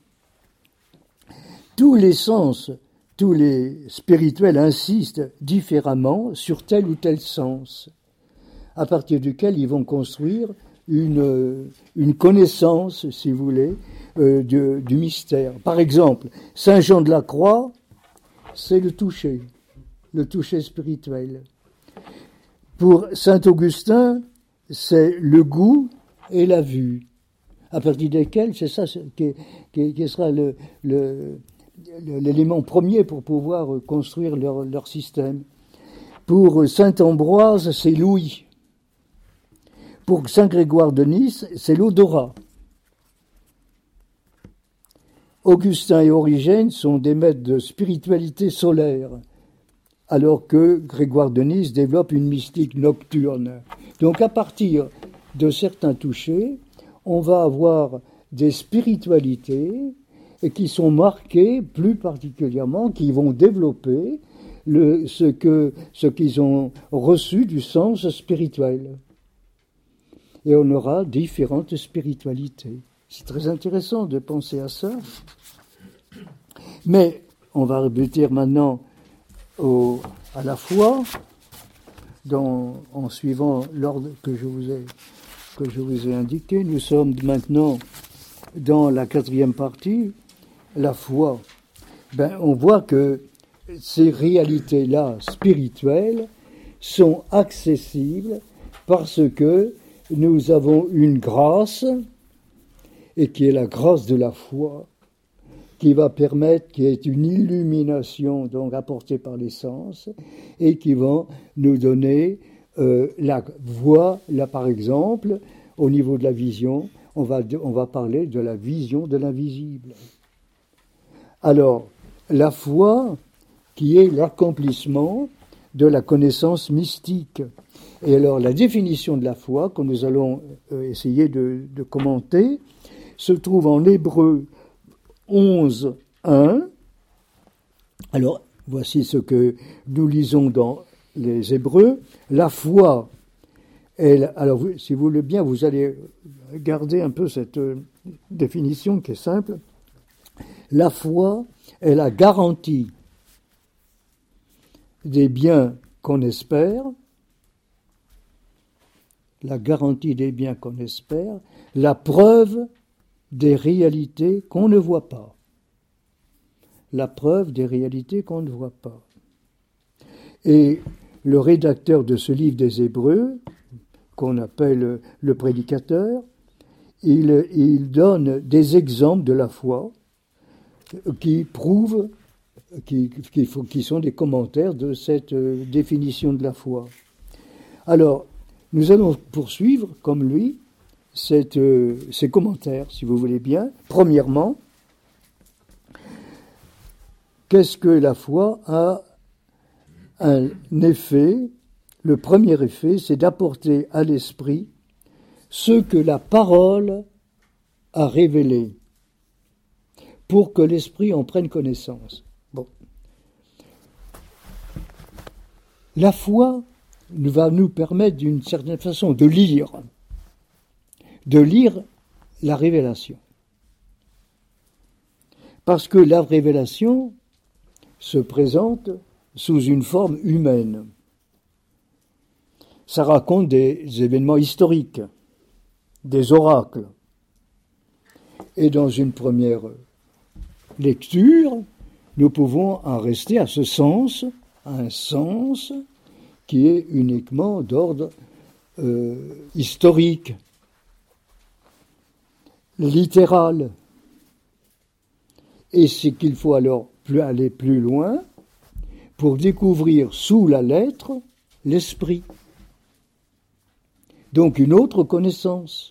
Tous les sens, tous les spirituels insistent différemment sur tel ou tel sens, à partir duquel ils vont construire une, une connaissance, si vous voulez, euh, du, du mystère. Par exemple, saint Jean de la Croix, c'est le toucher, le toucher spirituel. Pour saint Augustin, c'est le goût et la vue, à partir desquels, c'est ça qui, qui, qui sera le, le, l'élément premier pour pouvoir construire leur, leur système. Pour saint Ambroise, c'est l'ouïe. Pour saint Grégoire de Nice, c'est l'odorat. Augustin et Origène sont des maîtres de spiritualité solaire, alors que Grégoire de Nice développe une mystique nocturne. Donc à partir de certains touchés, on va avoir des spiritualités et qui sont marquées plus particulièrement, qui vont développer le, ce, que, ce qu'ils ont reçu du sens spirituel. Et on aura différentes spiritualités. C'est très intéressant de penser à ça. Mais on va rebuter maintenant au, à la foi, dans, en suivant l'ordre que je vous ai, que je vous ai indiqué. Nous sommes maintenant dans la quatrième partie, la foi. Ben, on voit que ces réalités-là spirituelles sont accessibles parce que nous avons une grâce, et qui est la grâce de la foi, qui va permettre, qui est une illumination donc apportée par les sens, et qui vont nous donner euh, la voie, là par exemple, au niveau de la vision, on va, on va parler de la vision de l'invisible. Alors, la foi qui est l'accomplissement de la connaissance mystique. Et alors, la définition de la foi, que nous allons euh, essayer de, de commenter, se trouve en Hébreux onze, un. Alors, voici ce que nous lisons dans les Hébreux. La foi, elle, alors vous, si vous voulez bien, vous allez garder un peu cette euh, définition qui est simple. La foi est la garantie des biens qu'on espère, la garantie des biens qu'on espère, la preuve des réalités qu'on ne voit pas. La preuve des réalités qu'on ne voit pas. Et le rédacteur de ce livre des Hébreux, qu'on appelle le prédicateur, il, il donne des exemples de la foi qui prouvent, qui, qui, qui sont des commentaires de cette définition de la foi. Alors, nous allons poursuivre, comme lui, cette, euh, ces commentaires, si vous voulez bien. Premièrement, qu'est-ce que la foi a un effet? Le premier effet, c'est d'apporter à l'esprit ce que la parole a révélé, pour que l'esprit en prenne connaissance. Bon. La foi va nous permettre d'une certaine façon de lire, de lire la révélation. Parce que la révélation se présente sous une forme humaine. Ça raconte des événements historiques, des oracles. Et dans une première lecture, nous pouvons en rester à ce sens, à un sens qui est uniquement d'ordre euh, historique, littéral. Et c'est qu'il faut alors plus aller plus loin pour découvrir sous la lettre l'esprit. donc une autre connaissance.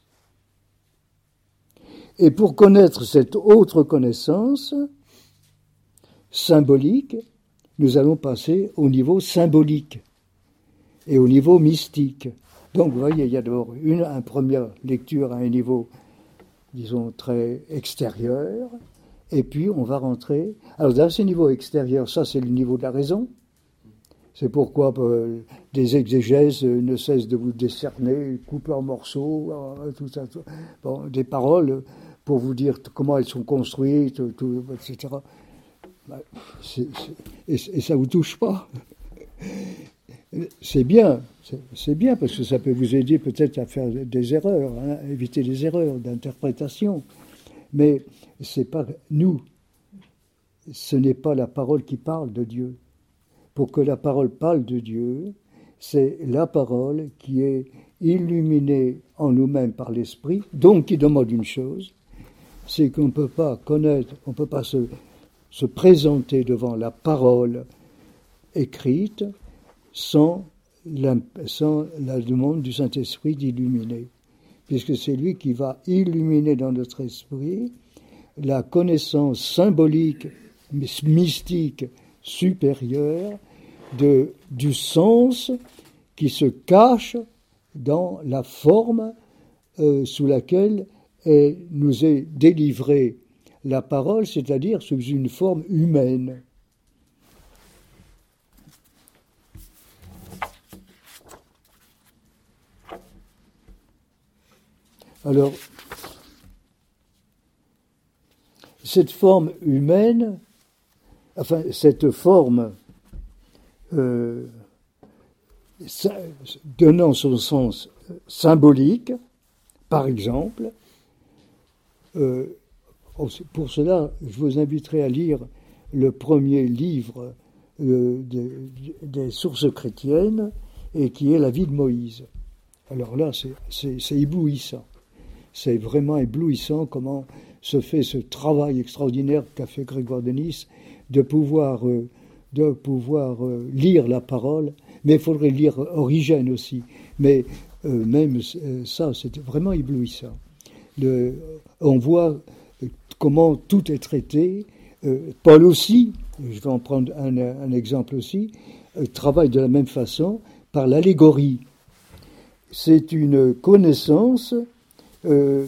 Et pour connaître cette autre connaissance symbolique, nous allons passer au niveau symbolique et au niveau mystique. Donc, vous voyez, il y a d'abord une, une première lecture à un niveau, disons, très extérieur, et puis on va rentrer... Alors, dans ce niveau extérieur, ça, c'est le niveau de la raison. C'est pourquoi euh, des exégèses euh, ne cessent de vous décerner, couper en morceaux, euh, tout ça, tout. Bon, des paroles pour vous dire t- comment elles sont construites, tout, et cetera. Bah, c'est, c'est, et, et ça ne vous touche pas. C'est bien, c'est, c'est bien parce que ça peut vous aider peut-être à faire des erreurs, hein, à éviter des erreurs d'interprétation. Mais c'est pas nous, ce n'est pas la parole qui parle de Dieu. Pour que la parole parle de Dieu, c'est la parole qui est illuminée en nous-mêmes par l'Esprit, donc qui demande une chose, c'est qu'on ne peut pas connaître, on ne peut pas se, se présenter devant la parole écrite sans la, sans la demande du Saint-Esprit d'illuminer, puisque c'est lui qui va illuminer dans notre esprit la connaissance symbolique, mystique, supérieure de, du sens qui se cache dans la forme euh, sous laquelle est, nous est délivrée la parole, c'est-à-dire sous une forme humaine. Alors, cette forme humaine, enfin, cette forme euh, donnant son sens symbolique, par exemple, euh, pour cela, je vous inviterai à lire le premier livre euh, de, des sources chrétiennes, et qui est la vie de Moïse. Alors là, c'est, c'est, c'est éblouissant. C'est vraiment éblouissant comment se fait ce travail extraordinaire qu'a fait Grégoire de Nice, de pouvoir, euh, de pouvoir euh, lire la parole, mais il faudrait lire Origène aussi. Mais euh, même euh, ça, c'était vraiment éblouissant. Le, on voit comment tout est traité. Euh, Paul aussi, je vais en prendre un, un exemple aussi, euh, travaille de la même façon par l'allégorie. C'est une connaissance euh,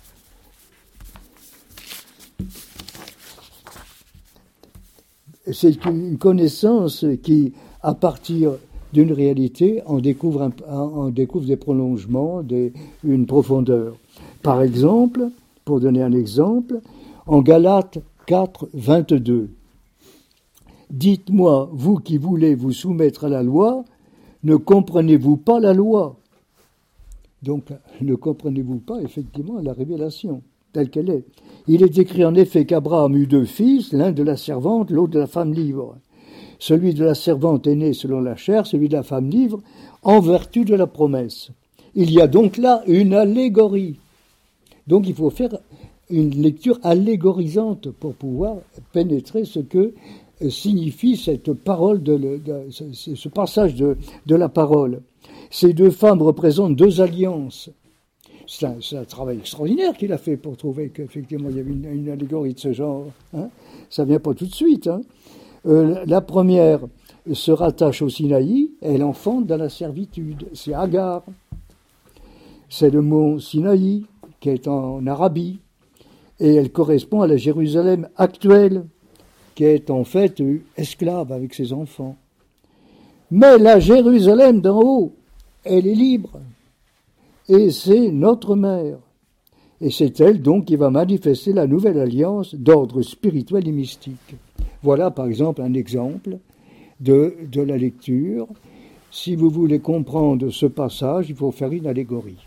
c'est une connaissance qui, à partir d'une réalité, en découvre, un, en découvre des prolongements, des, une profondeur. Par exemple, pour donner un exemple, en Galates quatre, vingt-deux, « Dites-moi, vous qui voulez vous soumettre à la loi, ne comprenez-vous pas la loi ?» Donc, ne comprenez-vous pas, effectivement, la révélation telle qu'elle est. Il est écrit en effet qu'Abraham eut deux fils, l'un de la servante, l'autre de la femme libre. Celui de la servante est né selon la chair, celui de la femme libre en vertu de la promesse. Il y a donc là une allégorie. Donc il faut faire une lecture allégorisante pour pouvoir pénétrer ce que signifie cette parole, de, de, de ce, ce passage de, de la parole. Ces deux femmes représentent deux alliances. C'est un, c'est un travail extraordinaire qu'il a fait pour trouver qu'effectivement il y avait une, une allégorie de ce genre. Hein. Ça ne vient pas tout de suite. Hein. Euh, la première se rattache au Sinaï, elle enfante dans la servitude. C'est Agar. C'est le mont Sinaï qui est en Arabie. Et elle correspond à la Jérusalem actuelle, qui est en fait esclave avec ses enfants. Mais la Jérusalem d'en haut, elle est libre. Et c'est notre mère. Et c'est elle donc qui va manifester la nouvelle alliance d'ordre spirituel et mystique. Voilà par exemple un exemple de, de la lecture. Si vous voulez comprendre ce passage, il faut faire une allégorie.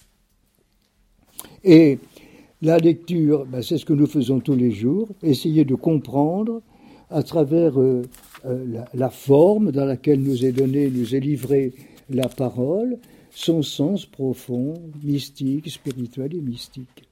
Et la lecture, ben c'est ce que nous faisons tous les jours, essayer de comprendre à travers euh, euh, la, la forme dans laquelle nous est donnée, nous est livrée la parole, son sens profond, mystique, spirituel et mystique.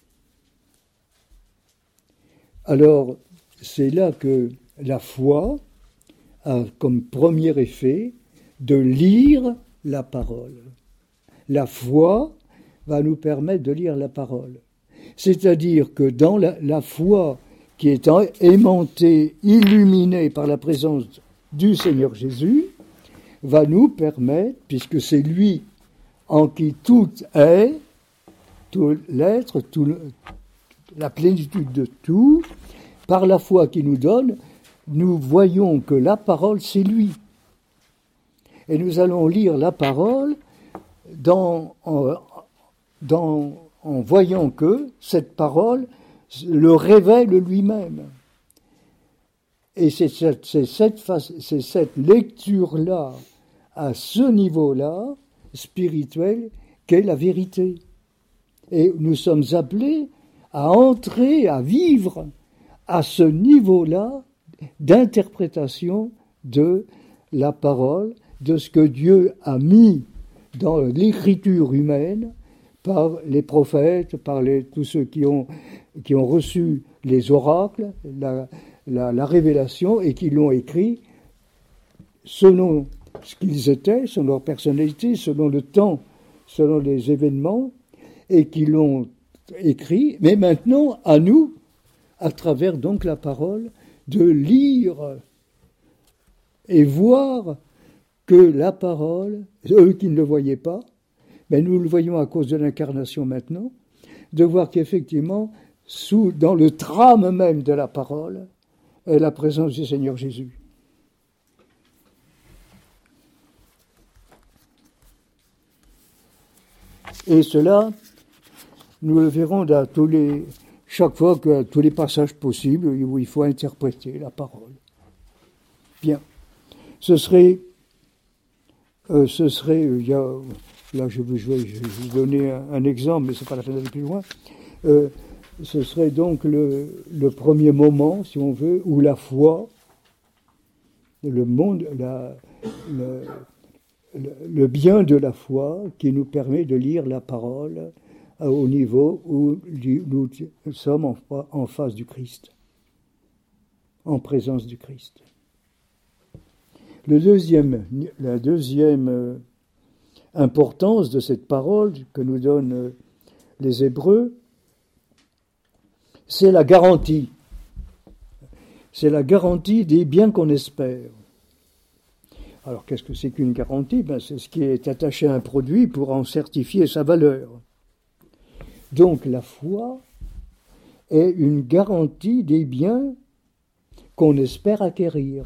Alors, c'est là que la foi a comme premier effet de lire la parole. la foi va nous permettre de lire la parole. C'est-à-dire que dans la, la foi qui est aimantée, illuminée par la présence du Seigneur Jésus, va nous permettre, puisque c'est lui en qui tout est, tout l'être, tout le, la plénitude de tout, par la foi qu'il nous donne, nous voyons que la parole, c'est lui. Et nous allons lire la parole dans, en, dans, en voyant que cette parole le révèle lui-même. Et c'est cette, c'est cette, c'est cette lecture-là, à ce niveau-là, spirituel, qu'est la vérité. Et nous sommes appelés à entrer, à vivre à ce niveau-là d'interprétation de la parole, de ce que Dieu a mis dans l'écriture humaine par les prophètes, par les, tous ceux qui ont, qui ont reçu les oracles, la, la, la révélation, et qui l'ont écrit selon ce qu'ils étaient, selon leur personnalité, selon le temps, selon les événements, et qui l'ont écrit, mais maintenant, à nous, à travers donc la parole, de lire et voir que la parole, eux qui ne le voyaient pas, mais nous le voyons à cause de l'incarnation maintenant, de voir qu'effectivement, sous, dans le trame même de la parole, est la présence du Seigneur Jésus. Et cela, nous le verrons dans tous les, chaque fois que tous les passages possibles où il faut interpréter la parole. Bien, ce serait, euh, ce serait, il y a, là je vais, je vais, je vais vous donner un, un exemple, mais c'est pas la peine d'aller plus loin. Euh, ce serait donc le, le premier moment, si on veut, où la foi, le monde, la, le, le, le bien de la foi qui nous permet de lire la parole au niveau où nous sommes en, en face du Christ, en présence du Christ. Le deuxième, la deuxième importance de cette parole que nous donnent les Hébreux, c'est la garantie. C'est la garantie des biens qu'on espère. Alors, qu'est-ce que c'est qu'une garantie ? Ben, c'est ce qui est attaché à un produit pour en certifier sa valeur. Donc, la foi est une garantie des biens qu'on espère acquérir.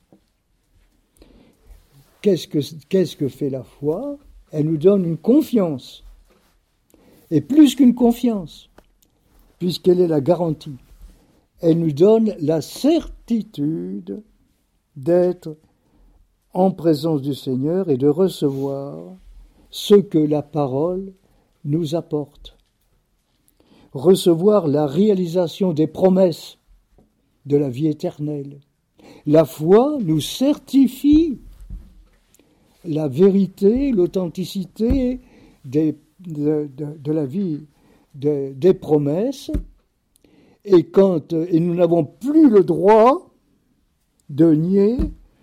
Qu'est-ce que, qu'est-ce que fait la foi ? Elle nous donne une confiance. Et plus qu'une confiance, puisqu'elle est la garantie. Elle nous donne la certitude d'être en présence du Seigneur et de recevoir ce que la parole nous apporte. Recevoir la réalisation des promesses de la vie éternelle. La foi nous certifie la vérité, l'authenticité des, de, de, de la vie, de, des promesses, et, quand, et nous n'avons plus le droit de nier.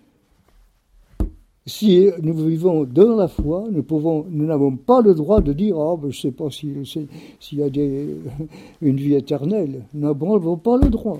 Si nous vivons dans la foi, nous pouvons, nous n'avons pas le droit de dire « Ah, oh, ben, je ne sais pas s'il si, si y a des, une vie éternelle ». Nous n'avons pas le droit.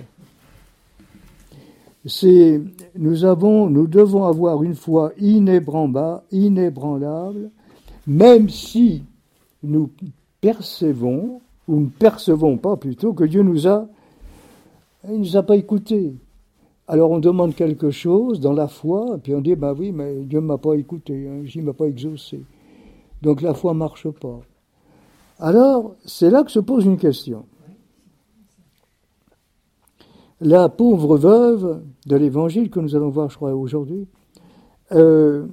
C'est, nous, avons, nous devons avoir une foi inébranlable, inébranlable, même si nous percevons, ou ne percevons pas plutôt, que Dieu nous a, il nous a pas écoutés. Alors on demande quelque chose dans la foi, et puis on dit, ben oui, mais Dieu ne m'a pas écouté, hein, il ne m'a pas exaucé. Donc la foi ne marche pas. Alors, c'est là que se pose une question. La pauvre veuve de l'Évangile que nous allons voir, je crois, aujourd'hui, euh,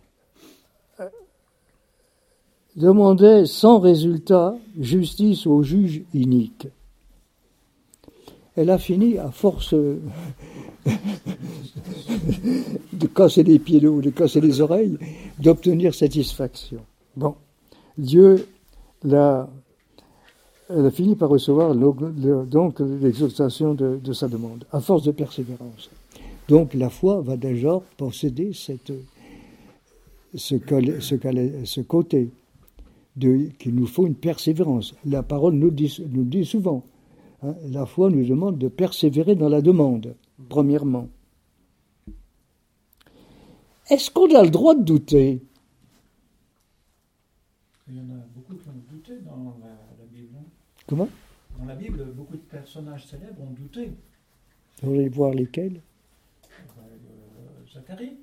demandait sans résultat justice au juge inique. Elle a fini, à force de casser les pieds ou de casser les oreilles, d'obtenir satisfaction. Bon, Dieu l'a, elle a fini par recevoir donc l'exaltation de, de sa demande, à force de persévérance. Donc la foi va déjà posséder cette, ce, ce, ce côté de, qu'il nous faut une persévérance. La parole nous dit, nous dit souvent. Hein, la foi nous demande de persévérer dans la demande, premièrement. Est-ce qu'on a le droit de douter? Il y en a beaucoup qui ont douté dans la, la Bible. Comment? Dans la Bible, beaucoup de personnages célèbres ont douté. Vous voulez voir lesquels? Euh, Zacharie.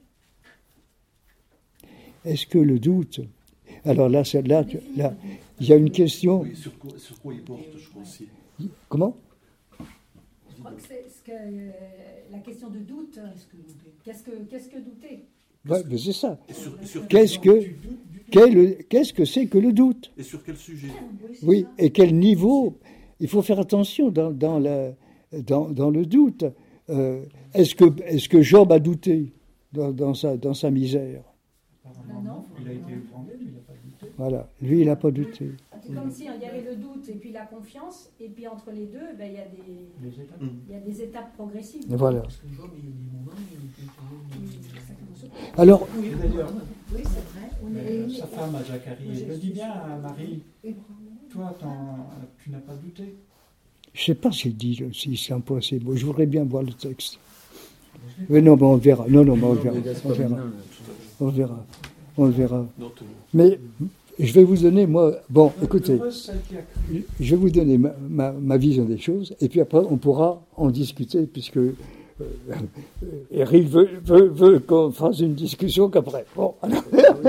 Est-ce que le doute... Alors là, c'est, là, tu- là, il y a une question. Oui, sur quoi, sur quoi il porte, je crois aussi. Comment? Je crois que c'est ce que, euh, la question de doute. Qu'est-ce que, qu'est-ce que douter? Ouais, mais c'est ça. Et sur, et sur, Qu'est-ce que, Tu doutes du tout. quel- qu'est-ce que c'est que le doute? et sur quel sujet? c'est Oui, ça. et quel niveau? Il faut faire attention dans, dans, la, dans, dans le doute. Euh, est-ce que, est-ce que Job a douté dans, dans, sa, dans sa misère? Apparemment, Non, non. Il a été ébranlé, mais il n'a pas douté. Voilà, lui, il n'a pas douté. C'est comme s'il y avait le doute et puis la confiance, et puis entre les deux, ben, il, y a des, Les étapes. Mm. il y a des étapes progressives. Voilà. Parce que Job, il dit mon âme, il était Oui, c'est ça qu'on se- Alors, Et d'ailleurs, Oui, c'est vrai. On est euh, aimé. sa femme à Zacharie, elle le dit bien à Marie, toi, t'en- tu n'as pas douté. je ne sais pas s'il dit, si c'est un point assez beau. Je voudrais bien voir le texte. Mais non, mais on le verra. Non, non, mais on le verra. On le verra. On le verra. On le verra. Non, tout le monde. Mais je vais vous donner, moi... Bon, écoutez, Heureuse celle qui a cru. je vais vous donner ma, ma, ma vision des choses, et puis après, on pourra en discuter, puisque euh, Eric veut, veut, veut qu'on fasse une discussion qu'après. Bon, alors,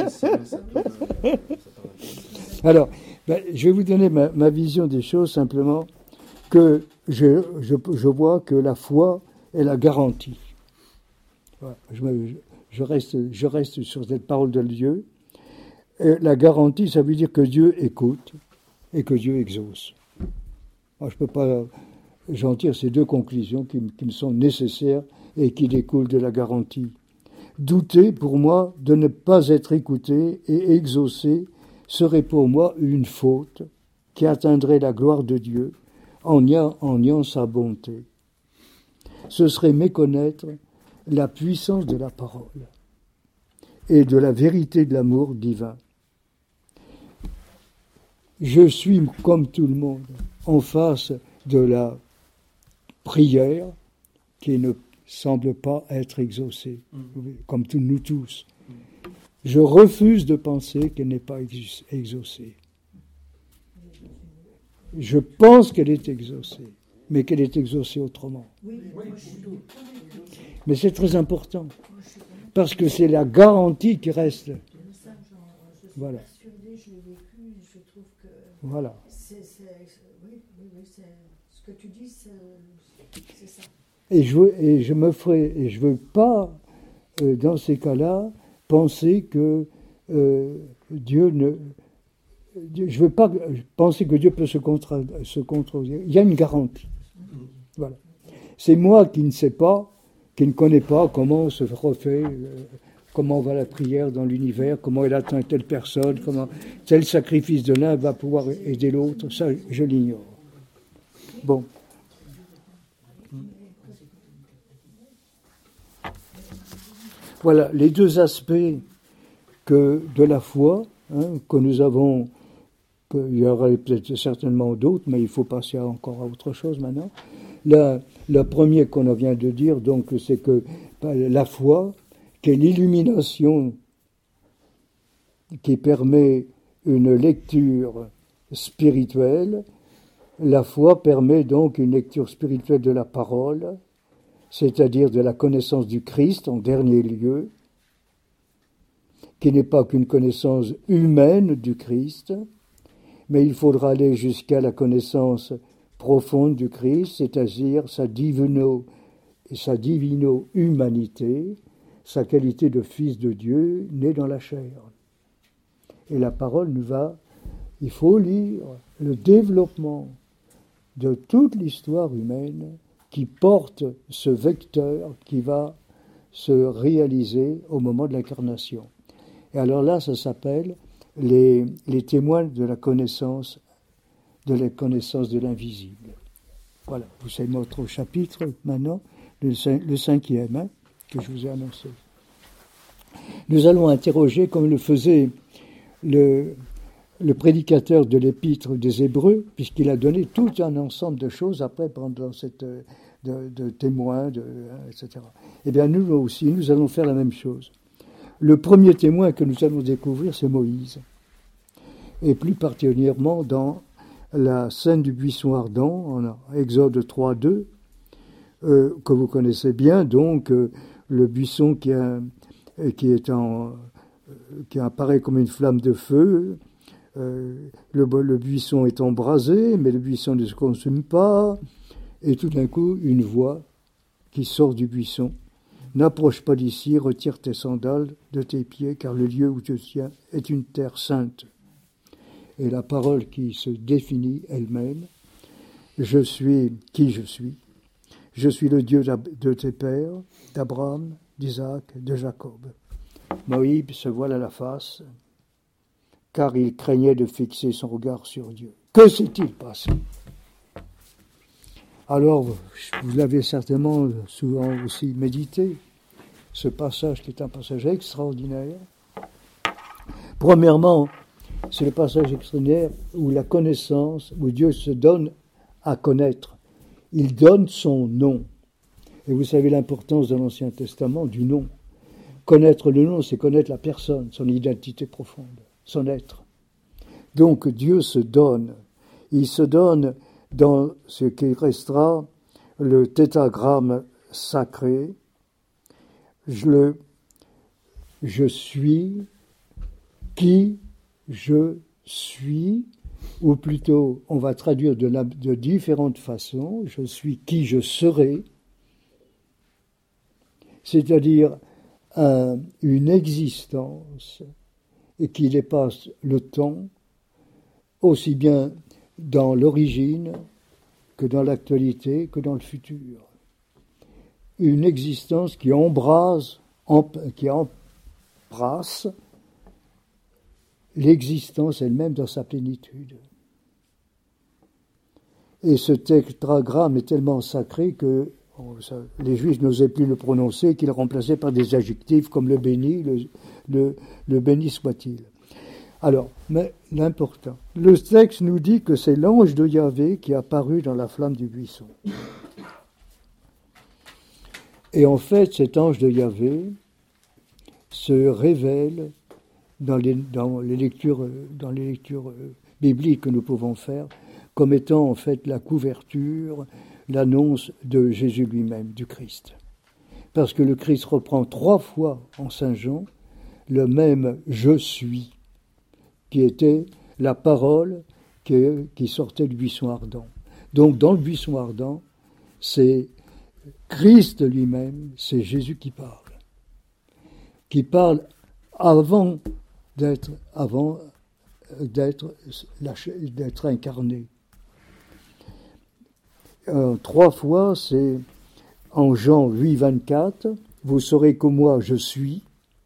alors ben, je vais vous donner ma, ma vision des choses, simplement, que je, je, je vois que la foi est la garantie. Voilà, je, me- je- je reste, je reste sur cette parole de Dieu. Et la garantie, ça veut dire que Dieu écoute et que Dieu exauce. Moi, je ne peux pas... J'en tire ces deux conclusions qui, m- qui me sont nécessaires et qui découlent de la garantie. Douter, pour moi, de ne pas être écouté et exaucé serait pour moi une faute qui atteindrait la gloire de Dieu en niant, en niant sa bonté. Ce serait méconnaître la puissance de la parole et de la vérité de l'amour divin. Je suis, comme tout le monde, en face de la prière qui ne semble pas être exaucée, comme tous- nous tous. Je refuse de penser qu'elle n'est pas ex- exaucée. Je pense qu'elle est exaucée, mais qu'elle est exaucée autrement. Oui, Oui, moi, je suis tout. convaincue. Mais c'est très important, Moi, je suis convaincue. parce que c'est la garantie qui reste. De ça, genre, je suis Voilà. persuadée, je l'ai vécu, et je trouve que Voilà. c'est, c'est, oui, oui, oui, c'est, ce que tu dis, c'est, c'est ça. Et je veux, et je me ferai, et je veux pas, euh, dans ces cas-là, penser que euh, Dieu ne, Dieu- je veux pas penser que Dieu peut se, contra- se contredire. Il y a une garantie. Voilà. C'est moi qui ne sais pas, qui ne connais pas comment se refait, euh, comment va la prière dans l'univers, comment elle atteint telle personne, comment tel sacrifice de l'un va pouvoir aider l'autre. Ça, je l'ignore. Bon. Voilà les deux aspects que de la foi, hein, que nous avons, que- il y aurait peut-être certainement d'autres, mais il faut passer encore à autre chose maintenant. La, la première qu'on vient de dire, donc, c'est que ben, la foi, qui est l'illumination qui permet une lecture spirituelle, la foi permet donc une lecture spirituelle de la parole, c'est-à-dire de la connaissance du Christ en dernier lieu, qui n'est pas qu'une connaissance humaine du Christ, mais il faudra aller jusqu'à la connaissance profonde du Christ, c'est-à-dire sa divino, sa divino-humanité, sa qualité de fils de Dieu né dans la chair. Et la parole nous va, il faut lire le développement de toute l'histoire humaine qui porte ce vecteur qui va se réaliser au moment de l'incarnation. Et alors là, ça s'appelle les, les témoins de la connaissance, de la connaissance de l'invisible. Voilà, vous savez notre chapitre maintenant, le, cin- le cinquième, hein, que je vous ai annoncé. Nous allons interroger, comme le faisait le, le prédicateur de l'épître des Hébreux, puisqu'il a donné tout un ensemble de choses après pendant cette de, de témoins, de, et cetera. Eh bien, nous aussi, nous allons faire la même chose. Le premier témoin que nous allons découvrir, c'est Moïse. Et plus particulièrement dans la scène du buisson ardent, en Exode trois, deux, euh, que vous connaissez bien, donc euh, le buisson qui, a, qui, est en, qui apparaît comme une flamme de feu, euh, le, le buisson est embrasé, mais le buisson ne se consume pas, et tout d'un coup, une voix qui sort du buisson. « N'approche pas d'ici, retire tes sandales de tes pieds, car le lieu où tu tiens est une terre sainte. » Et la parole qui se définit elle-même, « Je suis qui je suis. Je suis le Dieu de tes pères, d'Abraham, d'Isaac, de Jacob. » Moïse se voile à la face, car il craignait de fixer son regard sur Dieu. Que s'est-il passé ? Alors, vous l'avez certainement souvent aussi médité, ce passage qui est un passage extraordinaire. Premièrement, c'est le passage extraordinaire où la connaissance, où Dieu se donne à connaître. Il donne son nom. Et vous savez l'importance dans l'Ancien Testament du nom. Connaître le nom, c'est connaître la personne, son identité profonde, son être. Donc Dieu se donne. Il se donne dans ce qui restera le tétragramme sacré. Je, le, je suis qui je suis, ou plutôt on va traduire de, la, de différentes façons. Je suis qui je serai, c'est-à-dire un, une existence qui dépasse le temps, aussi bien dans l'origine que dans l'actualité, que dans le futur. Une existence qui embrase, qui embrasse l'existence elle-même dans sa plénitude. Et ce tétragramme est tellement sacré que les Juifs n'osaient plus le prononcer, qu'ils le remplaçaient par des adjectifs comme le béni, le, le, le béni soit-il. Alors, mais l'important, le texte nous dit que c'est l'ange de Yahvé qui est apparu dans la flamme du buisson. Et en fait, cet ange de Yahvé se révèle dans les, dans les lectures, dans les lectures bibliques que nous pouvons faire, comme étant en fait la couverture, l'annonce de Jésus lui-même, du Christ. Parce que le Christ reprend trois fois en Saint Jean le même « je suis », qui était la parole qui, qui sortait du buisson ardent. Donc dans le buisson ardent, c'est Christ lui-même, c'est Jésus qui parle. Qui parle avant d'être, avant d'être, d'être incarné. Euh, trois fois, c'est en Jean huit, vingt-quatre, vous saurez que moi je suis.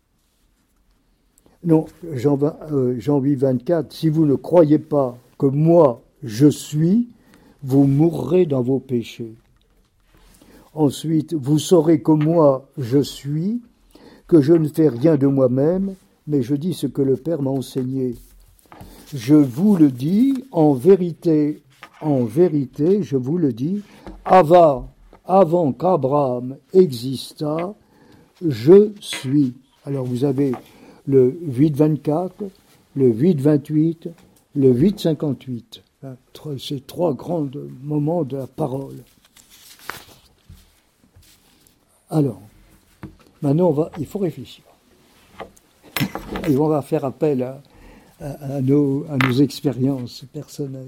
Non, Jean, euh, Jean huit, vingt-quatre, si vous ne croyez pas que moi je suis, vous mourrez dans vos péchés. Ensuite, vous saurez que moi je suis, que je ne fais rien de moi-même, mais je dis ce que le Père m'a enseigné. Je vous le dis, en vérité, en vérité, je vous le dis, avant, avant qu'Abraham existât, je suis. Alors vous avez le huit vingt-quatre, le huit vingt-huit, le huit cinquante-huit. Ces trois grands moments de la parole. Alors, maintenant, on va, il faut réfléchir. Et on va faire appel à, à, à, nos, à nos expériences personnelles.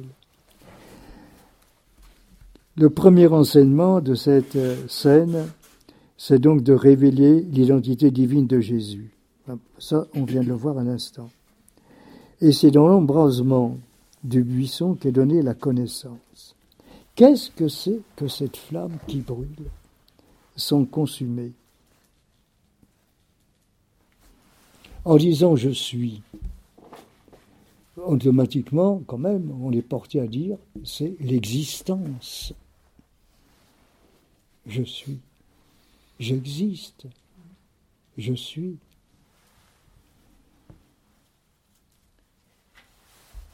Le premier enseignement de cette scène, c'est donc de révéler l'identité divine de Jésus. Ça, on vient de le voir un instant. Et c'est dans l'embrasement du buisson qu'est donnée la connaissance. Qu'est-ce que c'est que cette flamme qui brûle sans consumer ? En disant « je suis », automatiquement, quand même, on est porté à dire « c'est l'existence ». Je suis. J'existe. Je suis.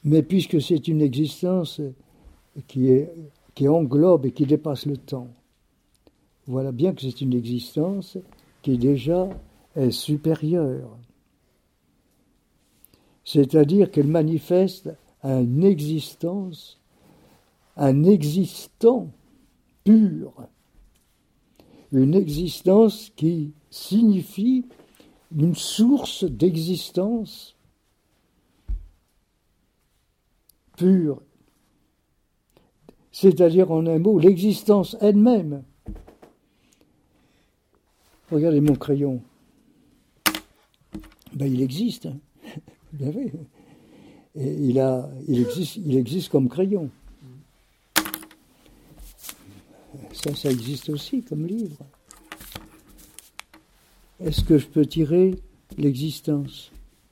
Mais puisque c'est une existence qui, est, qui englobe et qui dépasse le temps, voilà bien que c'est une existence qui déjà est supérieure. C'est-à-dire qu'elle manifeste une existence, un existant pur, une existence qui signifie une source d'existence pure. C'est-à-dire, en un mot, l'existence elle-même. Regardez mon crayon. Ben, il existe. Hein. Bien vu. Et il, a, il, existe, il existe comme crayon. Ça, ça existe aussi comme livre. Est-ce que je peux tirer l'existence?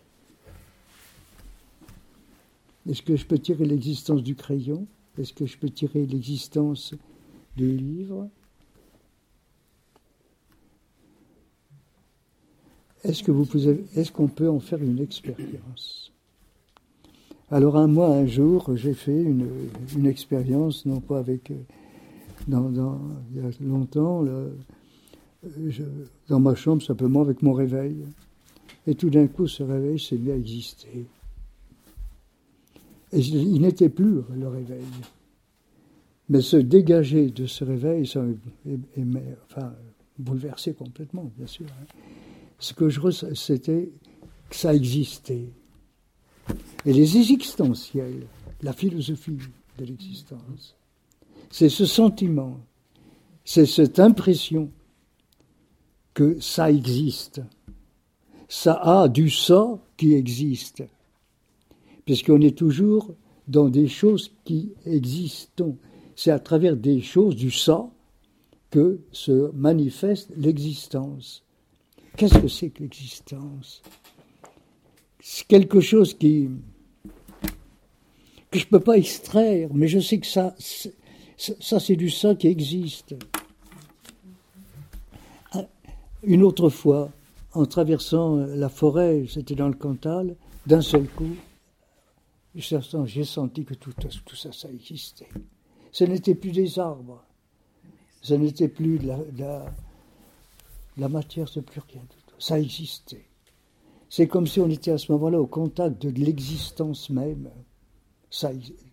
Est-ce que je peux tirer l'existence du crayon? Est-ce que je peux tirer l'existence du livre? Est-ce que vous pouvez, est-ce qu'on peut en faire une expérience? Alors, un mois, un jour, j'ai fait une, une expérience, non pas avec, dans, dans, il y a longtemps, là, je, dans ma chambre, simplement avec mon réveil. Et tout d'un coup, ce réveil s'est mis à exister. Et il n'était plus le réveil. Mais se dégager de ce réveil, ça m'a enfin, bouleversé complètement, bien sûr. Ce que je ressens, c'était que ça existait. Et les existentiels, la philosophie de l'existence, c'est ce sentiment, c'est cette impression que ça existe. Ça a du ça qui existe. Puisqu'on est toujours dans des choses qui existent. C'est à travers des choses, du ça, que se manifeste l'existence. Qu'est-ce que c'est que l'existence? C'est quelque chose qui, que je ne peux pas extraire, mais je sais que ça, c'est, ça c'est du ça qui existe. Une autre fois, en traversant la forêt, c'était dans le Cantal, d'un seul coup, j'ai senti que tout, tout ça, ça existait. Ce n'était plus des arbres, ce n'était plus de la, de la, de la matière, ce n'est plus rien du tout. Ça existait. C'est comme si on était à ce moment-là au contact de l'existence même. Ça,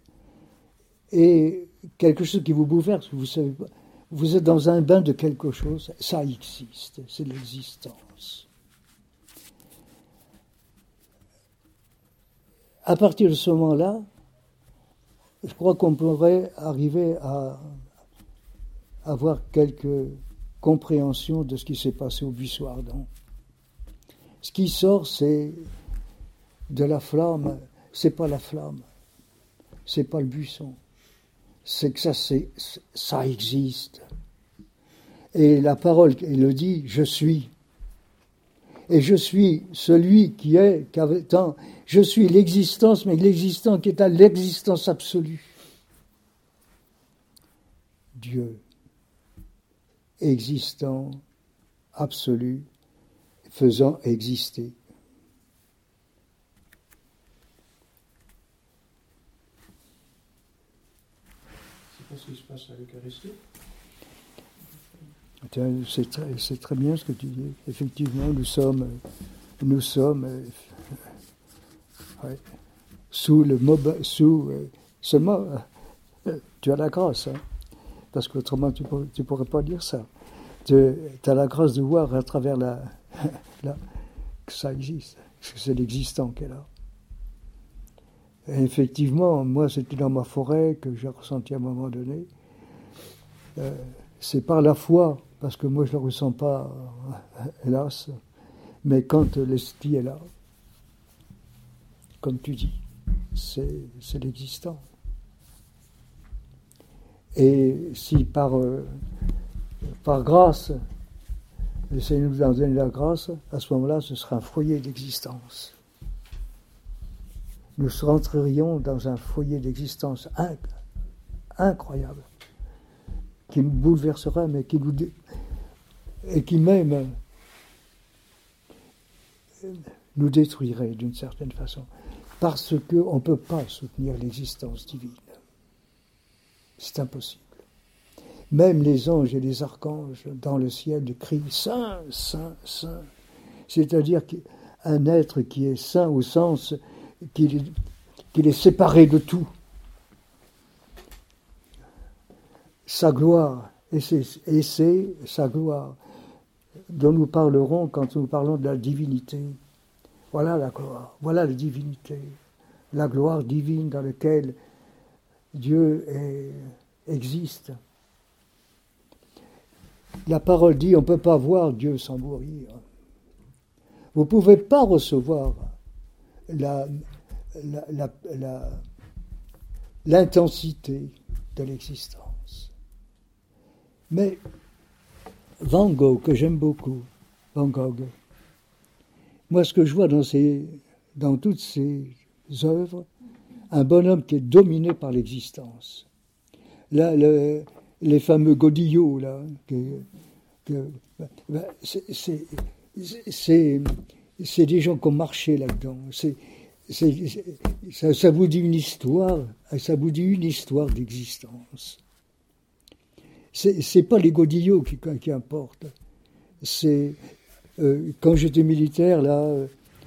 et quelque chose qui vous bouleverse, vous savez pas. Vous êtes dans un bain de quelque chose, ça existe, c'est l'existence. À partir de ce moment-là, je crois qu'on pourrait arriver à avoir quelques compréhensions de ce qui s'est passé au buisson ardent. Ce qui sort, c'est de la flamme, c'est pas la flamme, c'est pas le buisson. C'est que ça, c'est, ça existe. Et la parole, elle le dit, je suis. Et je suis celui qui est, qui avait tant, je suis l'existence, mais l'existence qui est à l'existence absolue. Dieu, existant, absolu, faisant exister. Qu'est-ce qui se passe à l'Eucharistie? C'est très, c'est très bien ce que tu dis. Effectivement, nous sommes, nous sommes euh, ouais, sous le mob, sous euh, ce mot. Euh, tu as la grâce, hein, parce qu'autrement tu ne pourrais pas dire ça. Tu as la grâce de voir à travers la, la que ça existe, que c'est l'existant qui est là. Et effectivement, moi, c'était dans ma forêt que j'ai ressenti à un moment donné. Euh, c'est par la foi, parce que moi, je ne le ressens pas, hélas. Mais quand l'esprit est là, comme tu dis, c'est, c'est l'existant. Et si par, euh, par grâce, le Seigneur nous a donné la grâce, à ce moment-là, ce sera un foyer d'existence. Nous rentrerions dans un foyer d'existence inc- incroyable, qui nous bouleverserait, mais qui nous dé- et qui même nous détruirait d'une certaine façon. parce qu'on ne peut pas soutenir l'existence divine. C'est impossible. Même les anges et les archanges dans le ciel crient « Saint, Saint, Saint ». C'est-à-dire qu'un être qui est saint au sens qu'il est, qu'il est séparé de tout. Sa gloire, et c'est, et c'est sa gloire dont nous parlerons quand nous parlons de la divinité. Voilà la gloire, voilà la divinité, la gloire divine dans laquelle Dieu est, existe. La parole dit, on ne peut pas voir Dieu sans mourir. Vous ne pouvez pas recevoir la, la, la, la, l'intensité de l'existence. Mais Van Gogh, que j'aime beaucoup, Van Gogh, moi ce que je vois dans, ses, dans toutes ses œuvres, un bonhomme qui est dominé par l'existence. Là, le, les fameux godillots, là, que, que, ben, c'est, c'est, c'est, c'est des gens qui ont marché là-dedans. C'est, c'est, ça, ça vous dit une histoire, ça vous dit une histoire d'existence. C'est, c'est pas les godillots qui, qui importent. C'est euh, quand j'étais militaire là, euh,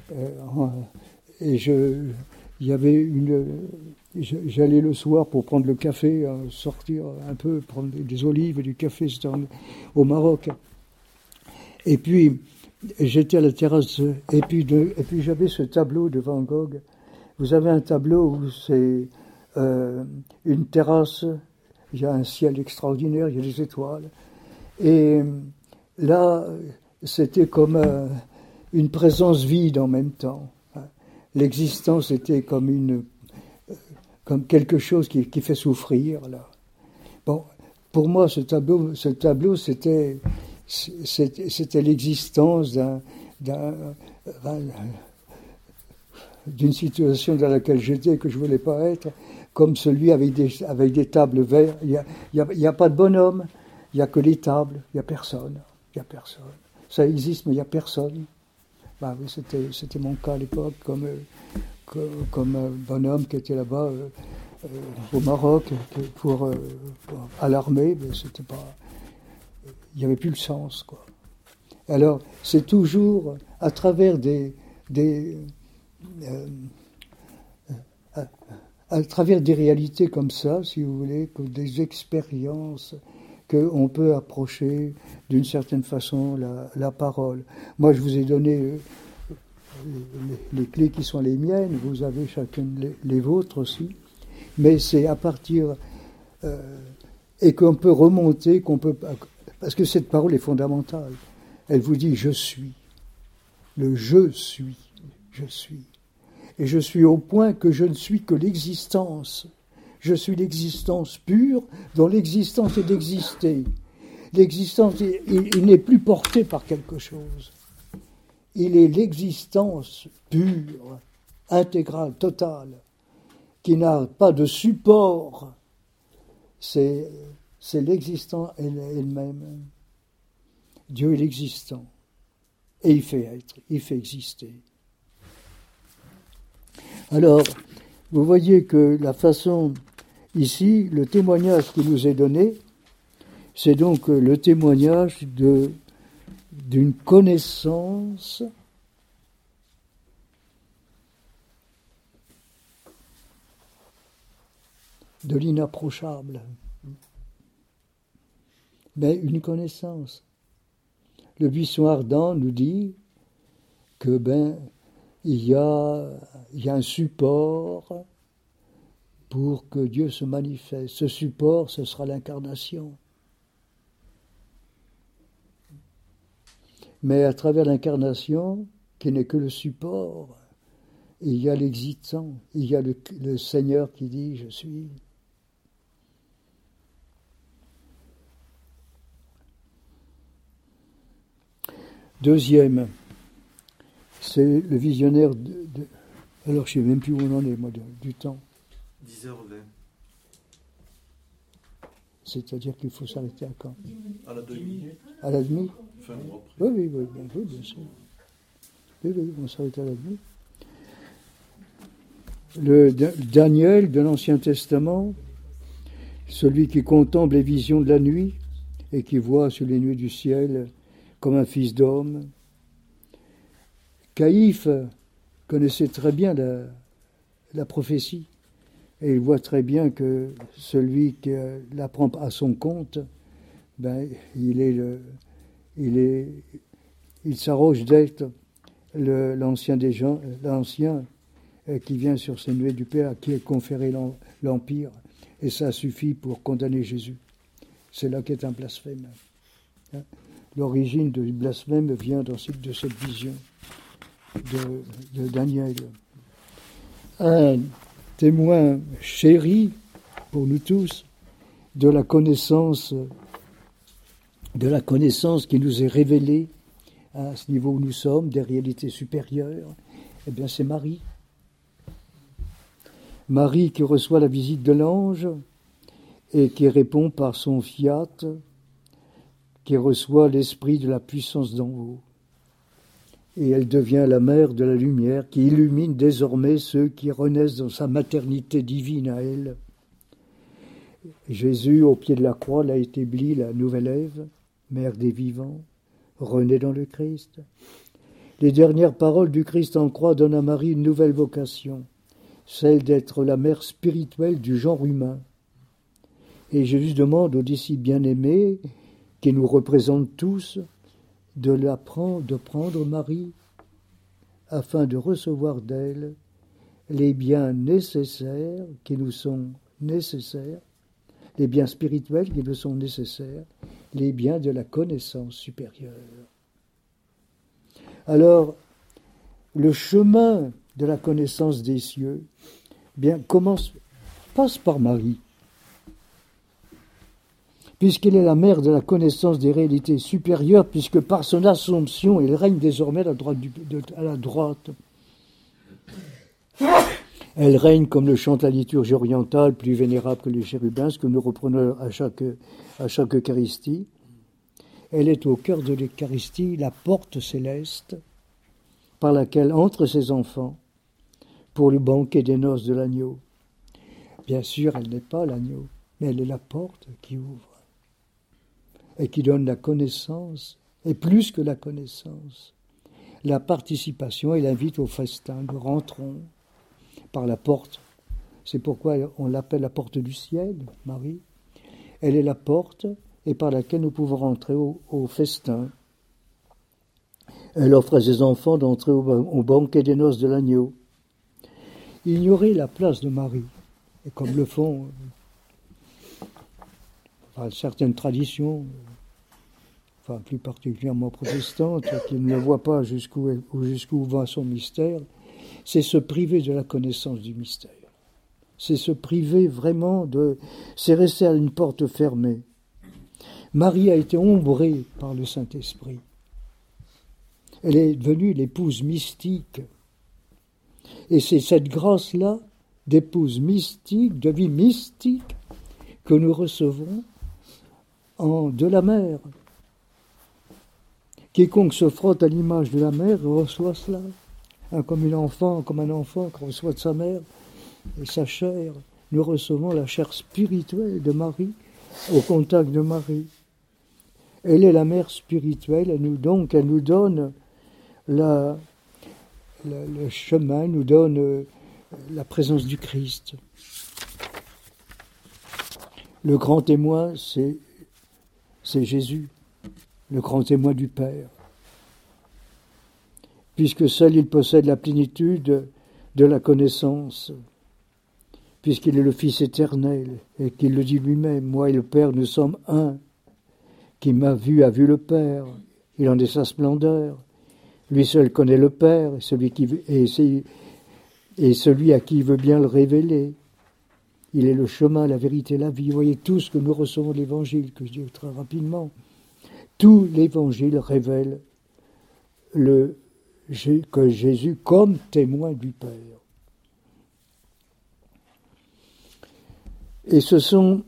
et je, il y avait une, j'allais le soir pour prendre le café, euh, sortir un peu, prendre des olives et du café, c'était en, au Maroc. Et puis j'étais à la terrasse, et puis, de, et puis j'avais ce tableau de Van Gogh. Vous avez un tableau où c'est euh, une terrasse. Il y a un ciel extraordinaire, il y a des étoiles. Et là, c'était comme euh, une présence vide en même temps. L'existence était comme une, comme quelque chose qui, qui fait souffrir, là. Bon, pour moi, ce tableau, ce tableau, c'était, c'était, c'était l'existence d'un, d'un, d'une situation dans laquelle j'étais, que je voulais pas être, comme celui avec des, avec des tables vertes. Il n'y a, il y a, il y a pas de bonhomme, il n'y a que les tables, il n'y a personne. Il n'y a personne. Ça existe, mais il n'y a personne. Bah oui, c'était, c'était mon cas à l'époque, comme, comme, comme un bonhomme qui était là-bas euh, euh, au Maroc pour, euh, pour, à l'armée, mais c'était pas. Il n'y avait plus le sens, quoi. Alors, c'est toujours à travers des. des euh, à, à travers des réalités comme ça, si vous voulez, que des expériences, qu'on peut approcher d'une certaine façon la, la parole. Moi, je vous ai donné euh, les, les clés qui sont les miennes, vous avez chacune les, les vôtres aussi, mais c'est à partir... Euh, et qu'on peut remonter, qu'on peut... Parce que cette parole est fondamentale. Elle vous dit « je suis ». Le « je suis », je suis. Et je suis au point que je ne suis que l'existence. Je suis l'existence pure, dont l'existence est d'exister. L'existence, il, il n'est plus porté par quelque chose. Il est l'existence pure, intégrale, totale, qui n'a pas de support. C'est, c'est l'existence elle-même. Dieu est l'existant. Et il fait être, il fait exister. Alors, vous voyez que la façon, ici, le témoignage qui nous est donné, c'est donc le témoignage de, d'une connaissance de l'inapprochable. Mais une connaissance. Le buisson ardent nous dit que, ben, il y a, il y a un support pour que Dieu se manifeste. Ce support, ce sera l'incarnation. Mais à travers l'incarnation, qui n'est que le support, il y a l'existant, il y a le, le Seigneur qui dit « Je suis ». Deuxième, c'est le visionnaire de, de... Alors, je ne sais même plus où on en est, moi, de, du temps. dix heures vingt. C'est-à-dire qu'il faut s'arrêter à quand? À la demi. À la demi? Fin ou après. Oui, oui, oui, bien, oui, bien sûr. Oui, oui, on s'arrête à la demi. le Daniel de l'Ancien Testament, celui qui contemple les visions de la nuit et qui voit sur les nuées du ciel comme un fils d'homme. Caïphe connaissait très bien la, la prophétie et il voit très bien que celui qui la prend à son compte, ben, il est le, il est, il s'arroge d'être le, l'ancien des gens, l'ancien qui vient sur ces nuées du Père, à qui est conféré l'empire, et ça suffit pour condamner Jésus. C'est là qu'est un blasphème. Hein? L'origine du blasphème vient dans cette, de cette vision de, de Daniel. Un témoin chéri pour nous tous de la connaissance, de la connaissance qui nous est révélée à ce niveau où nous sommes, des réalités supérieures, eh bien c'est Marie. Marie qui reçoit la visite de l'ange et qui répond par son fiat, qui reçoit l'esprit de la puissance d'en haut. Et elle devient la mère de la lumière qui illumine désormais ceux qui renaissent dans sa maternité divine à elle. Jésus, au pied de la croix, l'a établi la nouvelle Ève, mère des vivants, renaît dans le Christ. Les dernières paroles du Christ en croix donnent à Marie une nouvelle vocation, celle d'être la mère spirituelle du genre humain. Et Jésus demande aux disciples bien-aimés, qui nous représentent tous, de la prendre, de prendre Marie, afin de recevoir d'elle les biens nécessaires qui nous sont nécessaires, les biens spirituels qui nous sont nécessaires, les biens de la connaissance supérieure. Alors, le chemin de la connaissance des cieux, bien, commence, passe par Marie, puisqu'elle est la mère de la connaissance des réalités supérieures, puisque par son assomption, elle règne désormais à la droite. Du, de, à la droite. Elle règne, comme le chante la liturgie orientale, plus vénérable que les chérubins, ce que nous reprenons à chaque, à chaque Eucharistie. Elle est au cœur de l'Eucharistie, la porte céleste, par laquelle entrent ses enfants pour le banquet des noces de l'agneau. Bien sûr, elle n'est pas l'agneau, mais elle est la porte qui ouvre et qui donne la connaissance, et plus que la connaissance, la participation et l'invite au festin. Nous rentrons par la porte. C'est pourquoi on l'appelle la porte du ciel, Marie. Elle est la porte et par laquelle nous pouvons rentrer au, au festin. Elle offre à ses enfants d'entrer au, au banquet des noces de l'agneau. Ignorer la place de Marie, et comme le font enfin, certaines traditions, enfin plus particulièrement protestantes, qui ne voient pas jusqu'où, jusqu'où va son mystère, c'est se priver de la connaissance du mystère. C'est se priver vraiment de... C'est rester à une porte fermée. Marie a été ombrée par le Saint-Esprit. Elle est devenue l'épouse mystique. Et c'est cette grâce-là, d'épouse mystique, de vie mystique, que nous recevons en, de la mère. Quiconque se frotte à l'image de la mère reçoit cela. Hein, comme un enfant, comme un enfant qui reçoit de sa mère et sa chair. Nous recevons la chair spirituelle de Marie au contact de Marie. Elle est la mère spirituelle, elle nous, donc elle nous donne la, la, le chemin, nous donne euh, la présence du Christ. Le grand témoin, c'est, c'est Jésus, le grand témoin du Père. Puisque seul il possède la plénitude de la connaissance, puisqu'il est le Fils éternel, et qu'il le dit lui-même, moi et le Père, nous sommes un. Qui m'a vu a vu le Père, il en est sa splendeur. Lui seul connaît le Père, et celui, qui, et, et celui à qui il veut bien le révéler. Il est le chemin, la vérité, la vie. Vous voyez tout ce que nous recevons de l'Évangile, que je dis très rapidement. Tout l'Évangile révèle le, que Jésus comme témoin du Père. Et ce sont...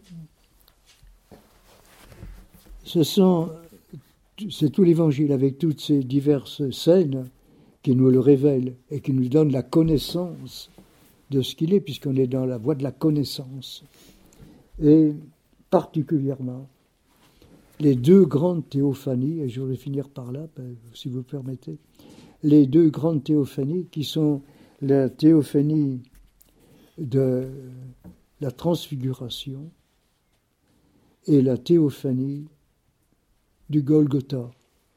Ce sont, c'est tout l'Évangile avec toutes ces diverses scènes qui nous le révèlent et qui nous donnent la connaissance de ce qu'il est, puisqu'on est dans la voie de la connaissance. Et particulièrement, les deux grandes théophanies, et je voudrais finir par là, si vous permettez, les deux grandes théophanies qui sont la théophanie de la transfiguration et la théophanie du Golgotha.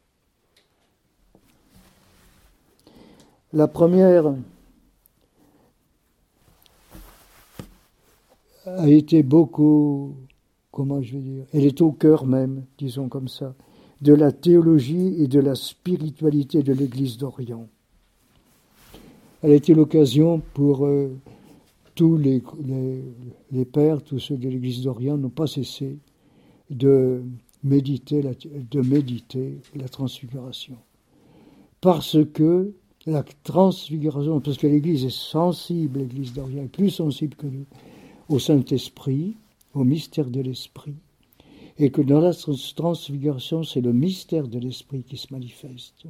La première a été beaucoup, comment je vais dire, elle est au cœur même, disons comme ça, de la théologie et de la spiritualité de l'Église d'Orient. Elle a été l'occasion pour euh, tous les, les, les pères, tous ceux de l'Église d'Orient n'ont pas cessé de méditer, la, de méditer la transfiguration. Parce que la transfiguration, parce que l'Église est sensible, l'Église d'Orient est plus sensible que nous, au Saint-Esprit, au mystère de l'Esprit, et que dans la transfiguration, c'est le mystère de l'Esprit qui se manifeste.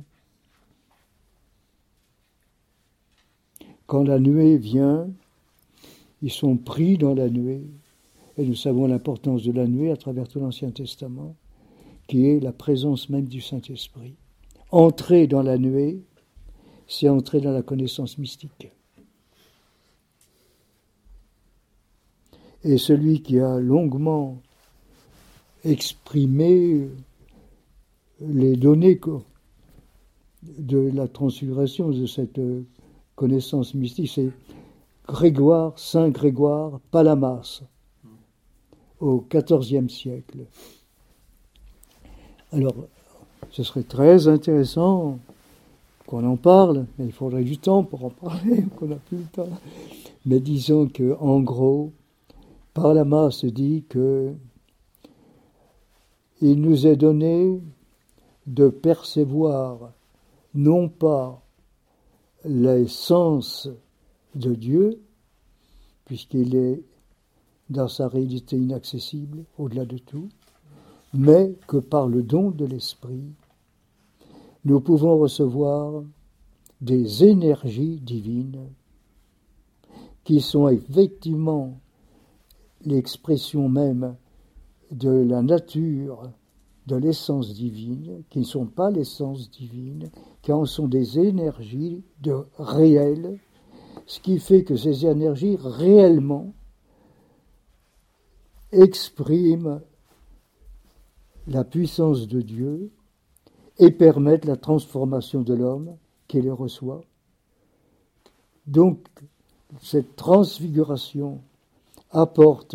Quand la nuée vient, ils sont pris dans la nuée, et nous savons l'importance de la nuée à travers tout l'Ancien Testament, qui est la présence même du Saint-Esprit. Entrer dans la nuée, c'est entrer dans la connaissance mystique. Et celui qui a longuement exprimé les données de la transfiguration, de cette connaissance mystique, c'est Grégoire, Saint Grégoire Palamas, au quatorzième siècle. Alors, ce serait très intéressant qu'on en parle, mais il faudrait du temps pour en parler, qu'on n'a plus le temps. Mais disons qu'en gros, Palamas dit que il nous est donné de percevoir non pas l'essence de Dieu, puisqu'il est dans sa réalité inaccessible, au-delà de tout, mais que par le don de l'Esprit, nous pouvons recevoir des énergies divines qui sont effectivement l'expression même de la nature, de l'essence divine, qui ne sont pas l'essence divine, qui en sont des énergies de réelles, ce qui fait que ces énergies réellement expriment la puissance de Dieu et permettent la transformation de l'homme qui les reçoit. Donc, cette transfiguration apporte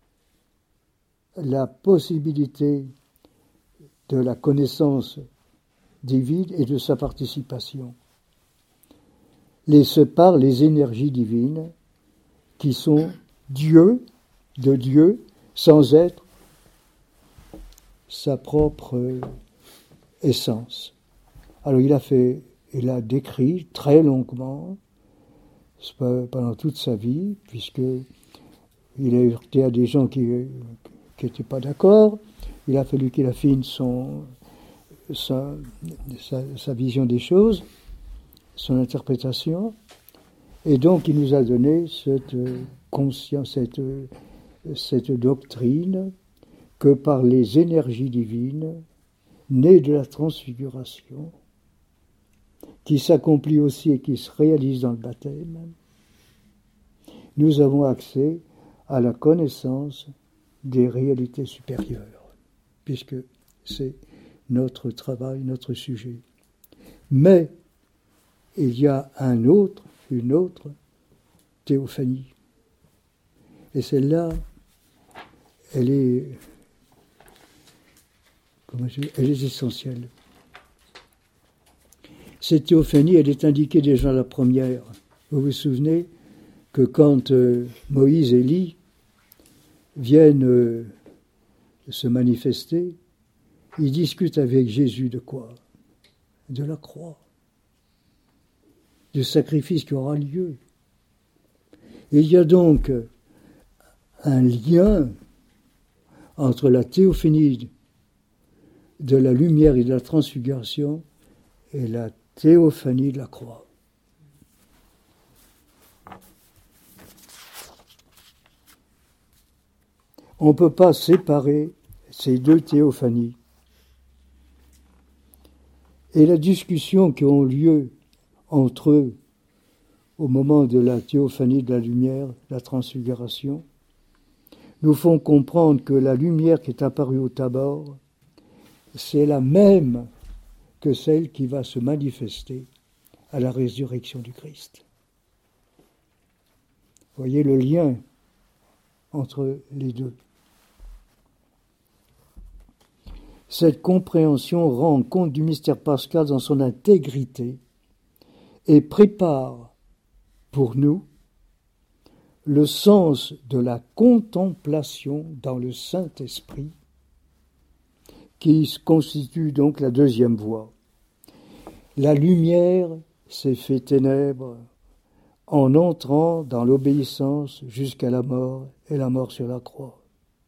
la possibilité de la connaissance divine et de sa participation. Les séparent les énergies divines qui sont Dieu, de Dieu, sans être sa propre essence. Alors il a fait, il a décrit très longuement pendant toute sa vie, puisque il a heurté à des gens qui n'étaient pas d'accord. Il a fallu qu'il affine son, sa, sa, sa vision des choses, son interprétation, et donc il nous a donné cette conscience, cette, cette doctrine que par les énergies divines nées de la transfiguration, qui s'accomplit aussi et qui se réalise dans le baptême, nous avons accès à la connaissance des réalités supérieures, puisque c'est notre travail, notre sujet. Mais il y a un autre, une autre théophanie. Et celle-là, elle est, comment je dis, elle est essentielle. Cette théophanie, elle est indiquée déjà à la première. Vous vous souvenez que quand euh, Moïse et Élie viennent euh, se manifester, ils discutent avec Jésus de quoi ? De la croix, du sacrifice qui aura lieu. Et il y a donc un lien entre la théophanie de la lumière et de la transfiguration et la théophanie de la croix. On ne peut pas séparer ces deux théophanies. Et la discussion qui ont lieu entre eux au moment de la théophanie de la lumière, la transfiguration, nous font comprendre que la lumière qui est apparue au Tabor, c'est la même que celle qui va se manifester à la résurrection du Christ. Vous voyez le lien entre les deux. Cette compréhension rend compte du mystère pascal dans son intégrité et prépare pour nous le sens de la contemplation dans le Saint-Esprit, qui constitue donc la deuxième voie. La lumière s'est fait ténèbres en entrant dans l'obéissance jusqu'à la mort et la mort sur la croix.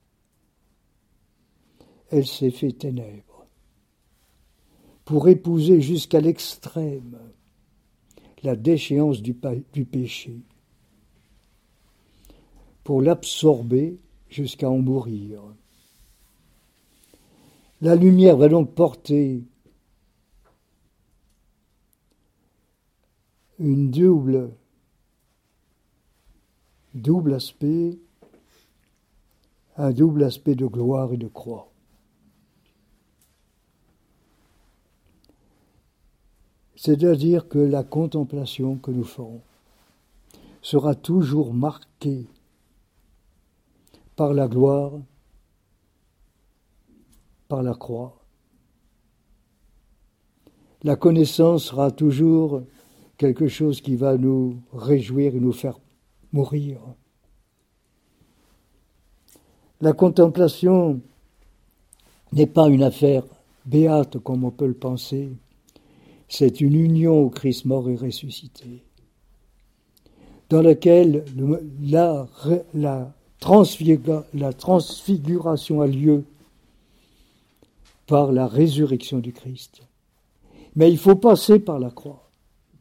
Elle s'est fait ténèbres pour épouser jusqu'à l'extrême la déchéance du, du péché, pour l'absorber jusqu'à en mourir. La lumière va donc porter une double, double aspect, un double aspect de gloire et de croix. C'est-à-dire que la contemplation que nous ferons sera toujours marquée par la gloire, par la croix. La connaissance sera toujours quelque chose qui va nous réjouir et nous faire mourir. La contemplation n'est pas une affaire béate comme on peut le penser. C'est une union au Christ mort et ressuscité, dans laquelle le, la, la, transfigu, la transfiguration a lieu par la résurrection du Christ. Mais il faut passer par la croix,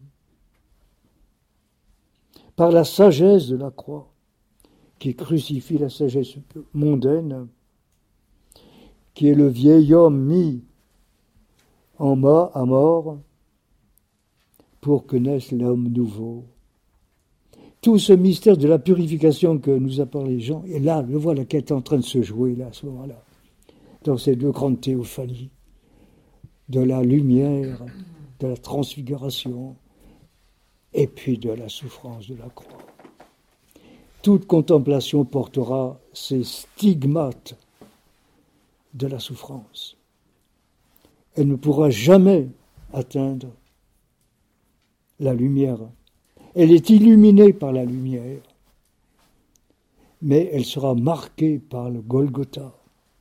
par la sagesse de la croix, qui crucifie la sagesse mondaine, qui est le vieil homme mis en mort, à mort, pour que naisse l'homme nouveau. Tout ce mystère de la purification que nous apportent les gens, et là, le voilà qui est en train de se jouer là, à ce moment-là, dans ces deux grandes théophanies, de la lumière, de la transfiguration, et puis de la souffrance de la croix. Toute contemplation portera ces stigmates de la souffrance. Elle ne pourra jamais atteindre la lumière. Elle est illuminée par la lumière, mais elle sera marquée par le Golgotha.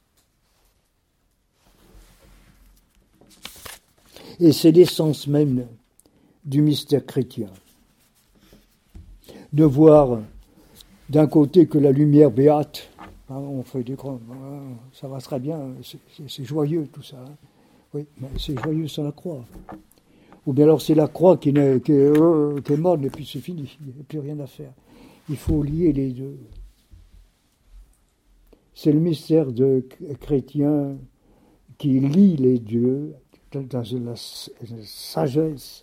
Et c'est l'essence même du mystère chrétien. De voir d'un côté que la lumière béate, hein, on fait des grands, hein, ça va très bien, c'est, c'est, c'est joyeux tout ça. Hein. Oui, mais c'est joyeux sans la croix. Ou bien alors c'est la croix qui, n'est, qui, est, euh, qui est morte et puis c'est fini, il n'y a plus rien à faire. Il faut lier les deux. C'est le mystère de chrétien qui lie les dieux dans la sagesse,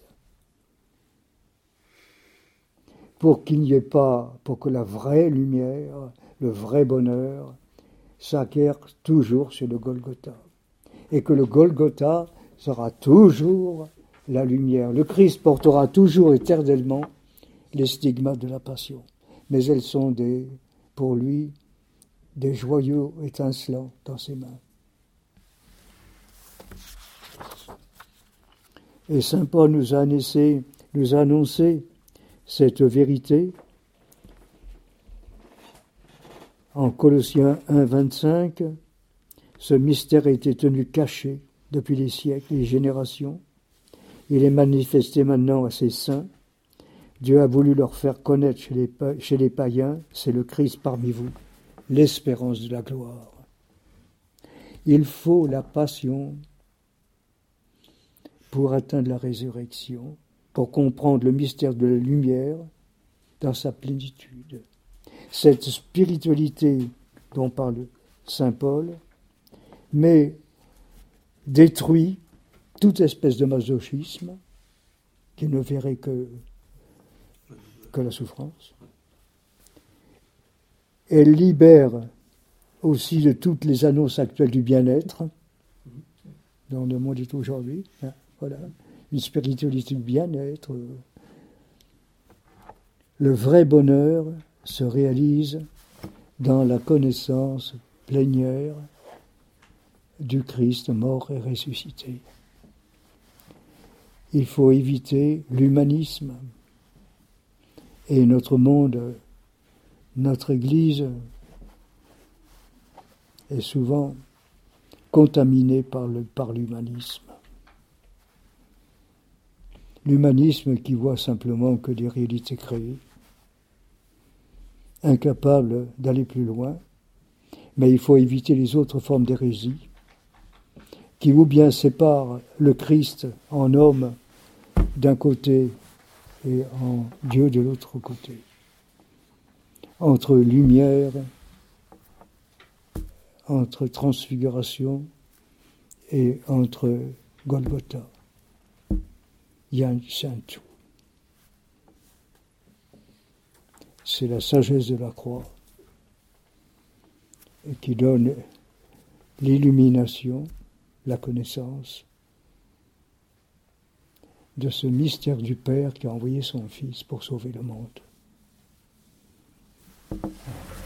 pour qu'il n'y ait pas, pour que la vraie lumière, le vrai bonheur s'acquiert toujours sur le Golgotha. Et que le Golgotha sera toujours la lumière. Le Christ portera toujours éternellement les stigmates de la passion. Mais elles sont des, pour lui des joyaux étincelants dans ses mains. Et saint Paul nous a annoncé, nous a annoncé cette vérité en Colossiens un, vingt-cinq. Ce mystère a été tenu caché depuis les siècles et les générations. Il est manifesté maintenant à ses saints. Dieu a voulu leur faire connaître chez les, chez les païens, c'est le Christ parmi vous, l'espérance de la gloire. Il faut la passion pour atteindre la résurrection, pour comprendre le mystère de la lumière dans sa plénitude. Cette spiritualité dont parle Saint Paul, mais détruit toute espèce de masochisme qui ne verrait que, que la souffrance. Elle libère aussi de toutes les annonces actuelles du bien-être dans le monde d'aujourd'hui. Hein, voilà, une spiritualité du bien-être. Le vrai bonheur se réalise dans la connaissance plénière du Christ mort et ressuscité. Il faut éviter l'humanisme. Et notre monde, notre Église est souvent contaminée par, le, par l'humanisme. L'humanisme qui voit simplement que des réalités créées, incapable d'aller plus loin, mais il faut éviter les autres formes d'hérésie qui ou bien séparent le Christ en homme d'un côté et en Dieu de l'autre côté, entre lumière, entre transfiguration et entre Golgotha. Il y a un, c'est un tout. C'est la sagesse de la croix qui donne l'illumination, la connaissance de ce mystère du Père qui a envoyé son Fils pour sauver le monde.